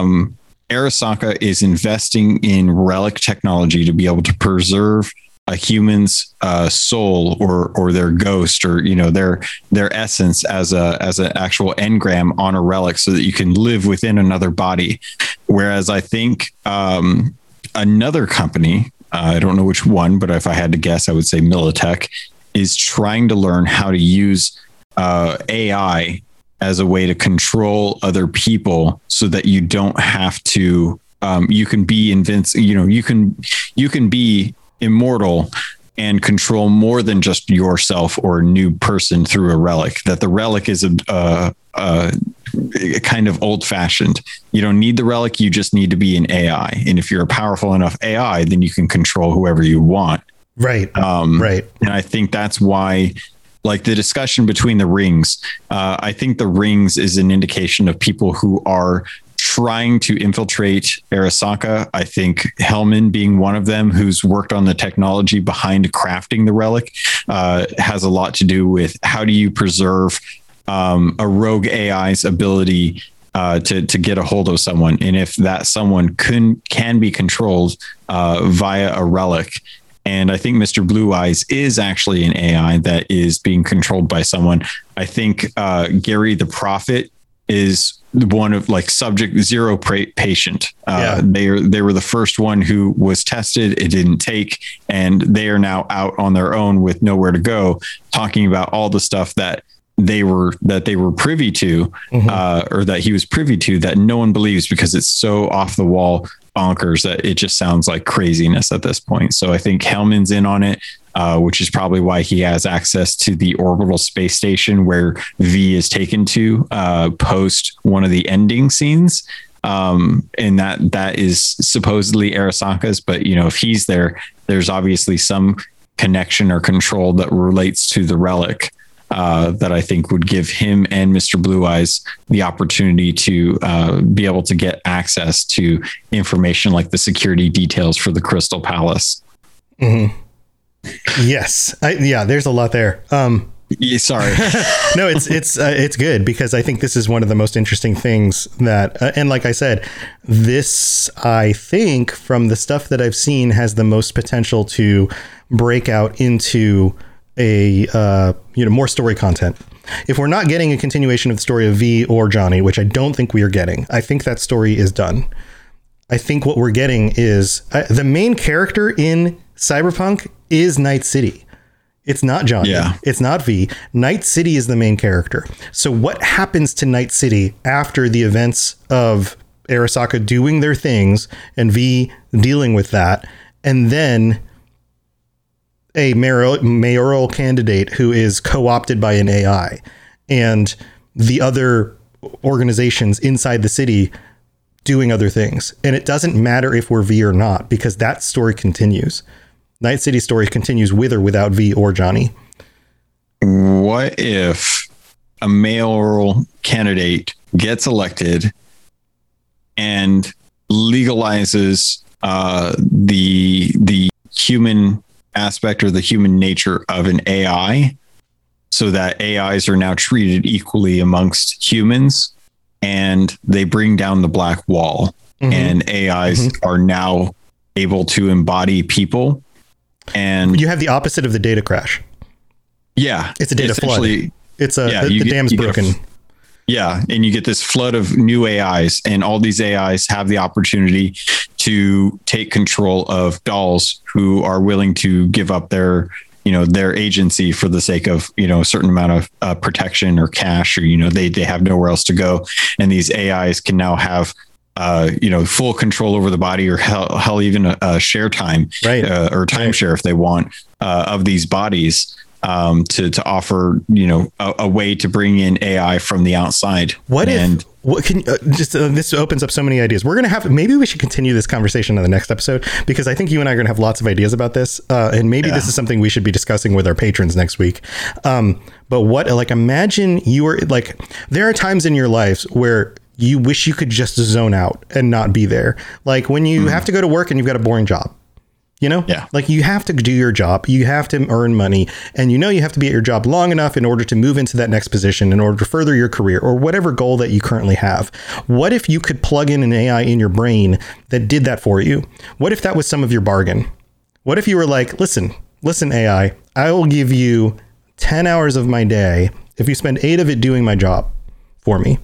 Arasaka is investing in relic technology to be able to preserve a human's soul or their ghost or their essence as an actual engram on a relic, so that you can live within another body. Whereas I think another company, I don't know which one, but if I had to guess, I would say Militech, is trying to learn how to use AI as a way to control other people, so that you don't have to. You can be you can be immortal and control more than just yourself or a new person through a relic. That the relic is a kind of old fashioned. You don't need the relic. You just need to be an AI. And if you're a powerful enough AI, then you can control whoever you want. Right. Right. And I think that's why, like the discussion between the rings, I think the rings is an indication of people who are trying to infiltrate Arasaka. I think Hellman, being one of them, who's worked on the technology behind crafting the relic, has a lot to do with how do you preserve a rogue AI's ability to get a hold of someone. And if that someone can be controlled via a relic. And I think Mr. Blue Eyes is actually an AI that is being controlled by someone. I think Gary the Prophet is one of like subject zero patient. They were the first one who was tested. It didn't take, and they are now out on their own with nowhere to go, talking about all the stuff that they were privy to, or that he was privy to, that no one believes because it's so off the wall bonkers that it just sounds like craziness at this point. So I think Hellman's in on it, which is probably why he has access to the orbital space station where V is taken to post one of the ending scenes. And that is supposedly Arasaka's, but if he's there, there's obviously some connection or control that relates to the relic. That I think would give him and Mr. Blue Eyes the opportunity to be able to get access to information like the security details for the Crystal Palace. Mm-hmm. Yes. There's a lot there. Yeah, sorry. No, it's good, because I think this is one of the most interesting things that, and like I said, this, I think from the stuff that I've seen, has the most potential to break out into a more story content. If we're not getting a continuation of the story of V or Johnny, which I don't think we are getting, I think that story is done. I think what we're getting is the main character in Cyberpunk is Night City. It's not Johnny. Yeah. It's not V. Night City is the main character. So what happens to Night City after the events of Arasaka doing their things and V dealing with that, and then a mayoral candidate who is co-opted by an AI, and the other organizations inside the city doing other things. And it doesn't matter if we're V or not, because that story continues. Night City story continues with or without V or Johnny. What if a mayoral candidate gets elected and legalizes the human aspect or the human nature of an AI, so that AIs are now treated equally amongst humans, and they bring down the black wall, and AIs are now able to embody people, and you have the opposite of the data crash. Yeah, it's a data flood. It's the dam's broken. And you get this flood of new AIs, and all these AIs have the opportunity to take control of dolls who are willing to give up their agency for the sake of, a certain amount of protection or cash, or, they have nowhere else to go. And these AIs can now have, full control over the body, or hell even a share time, right? Or timeshare if they want, of these bodies. To offer, a way to bring in AI from the outside. This opens up so many ideas. We're going to maybe we should continue this conversation on the next episode, because I think you and I are going to have lots of ideas about this. And maybe this is something we should be discussing with our patrons next week. But imagine there are times in your lives where you wish you could just zone out and not be there. Like when you have to go to work and you've got a boring job. You know, like you have to do your job, you have to earn money, and you have to be at your job long enough in order to move into that next position, in order to further your career or whatever goal that you currently have. What if you could plug in an AI in your brain that did that for you? What if that was some of your bargain? What if you were like, listen, AI, I will give you 10 hours of my day if you spend 8 of it doing my job for me.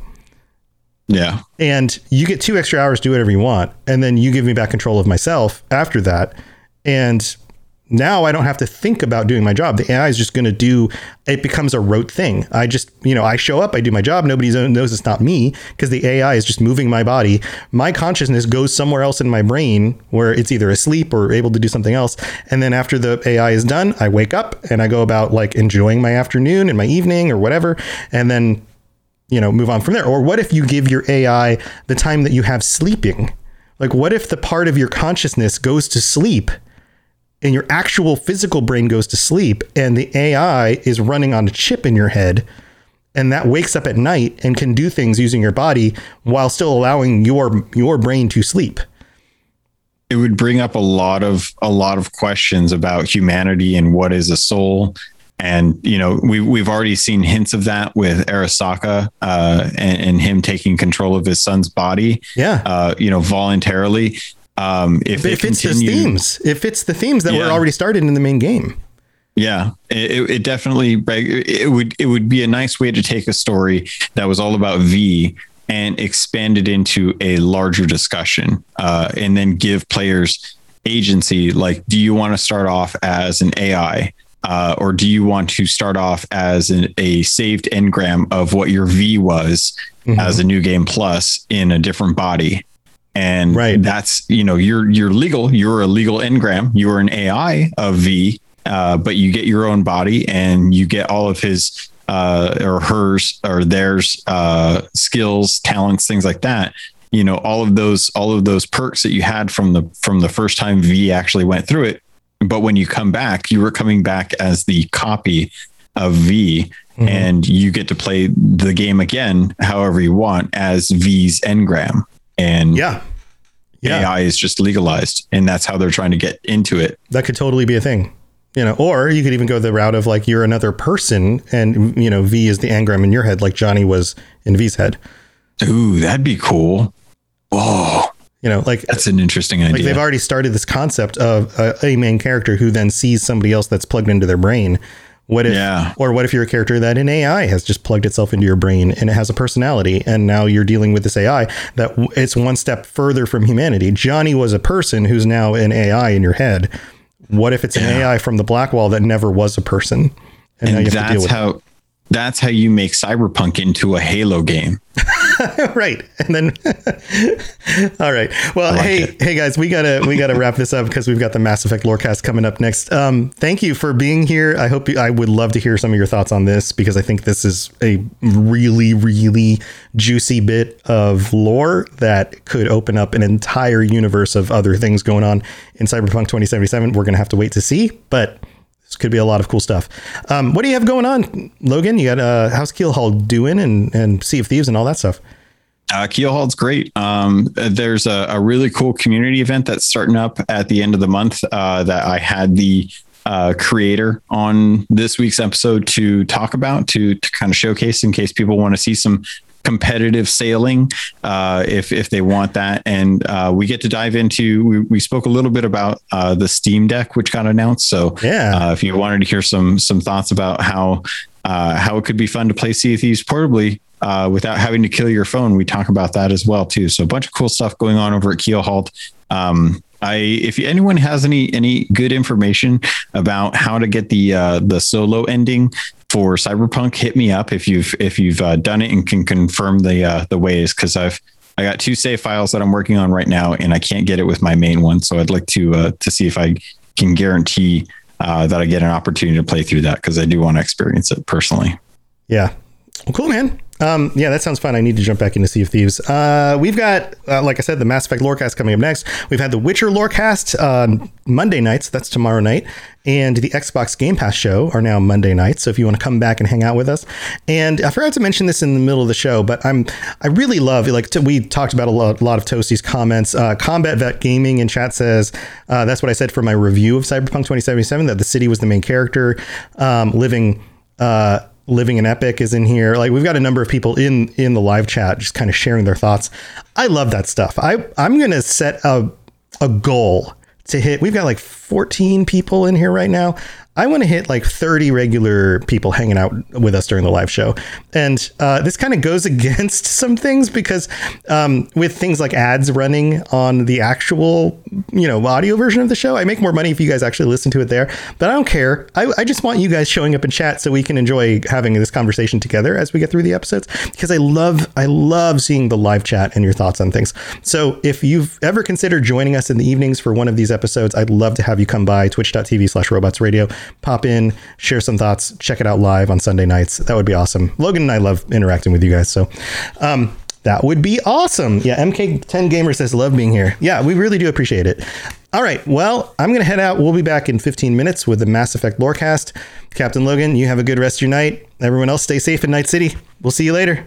Yeah. And you get 2 extra hours to do whatever you want. And then you give me back control of myself after that. And now I don't have to think about doing my job. The AI is just going to do, it becomes a rote thing. I just, I show up, I do my job. Nobody knows it's not me because the AI is just moving my body. My consciousness goes somewhere else in my brain where it's either asleep or able to do something else. And then after the AI is done, I wake up and I go about like enjoying my afternoon and my evening or whatever. And then, move on from there. Or what if you give your AI the time that you have sleeping? Like, what if the part of your consciousness goes to sleep and your actual physical brain goes to sleep and the AI is running on a chip in your head and that wakes up at night and can do things using your body while still allowing your brain to sleep? It would bring up a lot of questions about humanity and what is a soul. And, we've already seen hints of that with Arasaka and him taking control of his son's body, voluntarily. If it fits the themes that were already started in the main game. Yeah, it definitely, it would be a nice way to take a story that was all about V and expand it into a larger discussion, and then give players agency. Like, do you want to start off as an AI? Or do you want to start off as a saved engram of what your V was as a new game plus in a different body? And that's, you're legal. You're a legal engram. You're an AI of V, but you get your own body and you get all of his or hers or theirs skills, talents, things like that. All of those perks that you had from the first time V actually went through it. But when you come back, you were coming back as the copy of V, and you get to play the game again, however you want, as V's engram. And AI is just legalized, and that's how they're trying to get into it. That could totally be a thing, or you could even go the route of like, you're another person and, V is the engram in your head, like Johnny was in V's head. Ooh, that'd be cool. Whoa. That's an interesting idea. Like they've already started this concept of a main character who then sees somebody else that's plugged into their brain. What if you're a character that an AI has just plugged itself into your brain and it has a personality, and now you're dealing with this AI that it's one step further from humanity. Johnny was a person who's now an AI in your head. What if it's an AI from the Blackwall that never was a person? And now you have to deal with it. That's how you make Cyberpunk into a Halo game. Right. And then, all right. Well, hey guys, we gotta wrap this up because we've got the Mass Effect Lorecast coming up next. Thank you for being here. I would love to hear some of your thoughts on this because I think this is a really, really juicy bit of lore that could open up an entire universe of other things going on in Cyberpunk 2077. We're going to have to wait to see, but this could be a lot of cool stuff. What do you have going on, Logan? You got how's Keelhaul doing and Sea of Thieves and all that stuff? Keelhaul's great. There's a really cool community event that's starting up at the end of the month that I had the creator on this week's episode to talk about, to kind of showcase in case people want to see some competitive sailing if they want that. And we get to dive into, we spoke a little bit about the Steam Deck, which got announced. So if you wanted to hear some thoughts about how it could be fun to play Sea of Thieves portably without having to kill your phone, we talk about that as well too. So a bunch of cool stuff going on over at Keelhaul. If anyone has any good information about how to get the solo ending for Cyberpunk, hit me up if you've done it and can confirm the ways, because I got 2 save files that I'm working on right now and I can't get it with my main one. So I'd like to see if I can guarantee that I get an opportunity to play through that, because I do want to experience it personally. Yeah. Well, cool, man. Yeah, that sounds fun. I need to jump back into Sea of Thieves. We've got, like I said, the Mass Effect Lorecast coming up next. We've had the Witcher Lorecast Monday nights. That's tomorrow night. And the Xbox Game Pass show are now Monday nights. So if you want to come back and hang out with us. And I forgot to mention this in the middle of the show, but I really love, we talked about a lot of Toasty's comments. Combat Vet Gaming in chat says, that's what I said for my review of Cyberpunk 2077, that the city was the main character. Living in Epic is in here. Like, we've got a number of people in the live chat just kind of sharing their thoughts. I love that stuff. I'm going to set a goal to hit. We've got like 14 people in here right now. I want to hit like 30 regular people hanging out with us during the live show. And this kind of goes against some things because with things like ads running on the actual, audio version of the show, I make more money if you guys actually listen to it there. But I don't care. I just want you guys showing up in chat so we can enjoy having this conversation together as we get through the episodes, because I love seeing the live chat and your thoughts on things. So if you've ever considered joining us in the evenings for one of these episodes, I'd love to have you come by twitch.tv/robotsradio. Pop in, share some thoughts, check it out live on Sunday nights. That would be awesome. Logan and I love interacting with you guys. So that would be awesome. Yeah, MK10 Gamer says, love being here. Yeah, we really do appreciate it. All right, well, I'm going to head out. We'll be back in 15 minutes with the Mass Effect Lorecast. Captain Logan, you have a good rest of your night. Everyone else, stay safe in Night City. We'll see you later.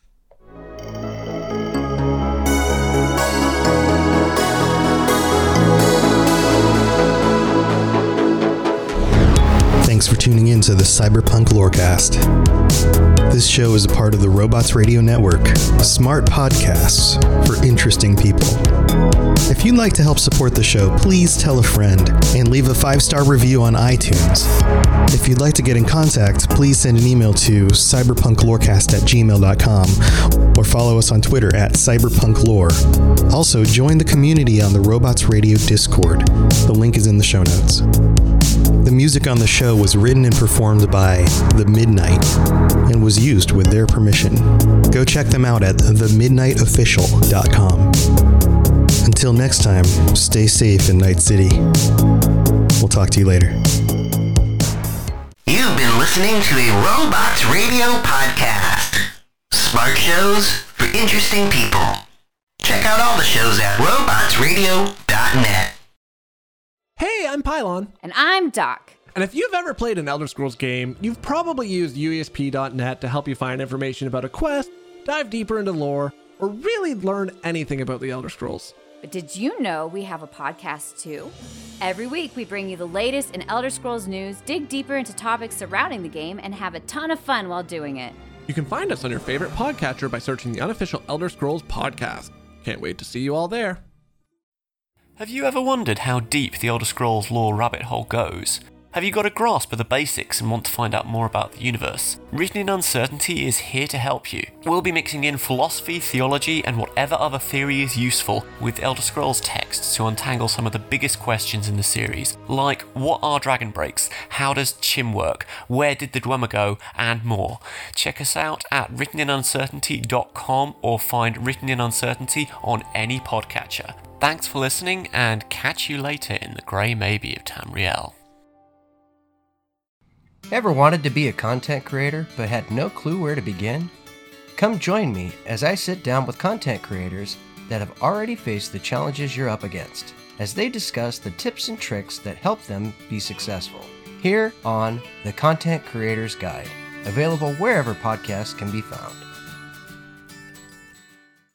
Thanks for tuning in to the Cyberpunk Lorecast. This show is a part of the Robots Radio Network, smart podcasts for interesting people. If you'd like to help support the show, please tell a friend and leave a 5-star review on iTunes. If you'd like to get in contact, please send an email to cyberpunklorecast@gmail.com or follow us on Twitter @cyberpunklore. Also, join the community on the Robots Radio Discord. The link is in the show notes. The music on the show was written and performed by The Midnight and was used with their permission. Go check them out at themidnightofficial.com. Until next time, stay safe in Night City. We'll talk to you later. You've been listening to a Robots Radio podcast. Smart shows for interesting people. Check out all the shows at robotsradio.net. Hey, I'm Pylon. And I'm Doc. And if you've ever played an Elder Scrolls game, you've probably used UESP.net to help you find information about a quest, dive deeper into lore, or really learn anything about the Elder Scrolls. But did you know we have a podcast too? Every week we bring you the latest in Elder Scrolls news, dig deeper into topics surrounding the game, and have a ton of fun while doing it. You can find us on your favorite podcatcher by searching the unofficial Elder Scrolls podcast. Can't wait to see you all there. Have you ever wondered how deep the Elder Scrolls lore rabbit hole goes? Have you got a grasp of the basics and want to find out more about the universe? Written in Uncertainty is here to help you. We'll be mixing in philosophy, theology, and whatever other theory is useful with Elder Scrolls texts to untangle some of the biggest questions in the series, like what are dragon breaks, how does Chim work, where did the Dwemer go, and more. Check us out at writteninuncertainty.com or find Written in Uncertainty on any podcatcher. Thanks for listening, and catch you later in the Grey Maybe of Tamriel. Ever wanted to be a content creator but had no clue where to begin? Come join me as I sit down with content creators that have already faced the challenges you're up against, as they discuss the tips and tricks that help them be successful. Here on The Content Creator's Guide, available wherever podcasts can be found.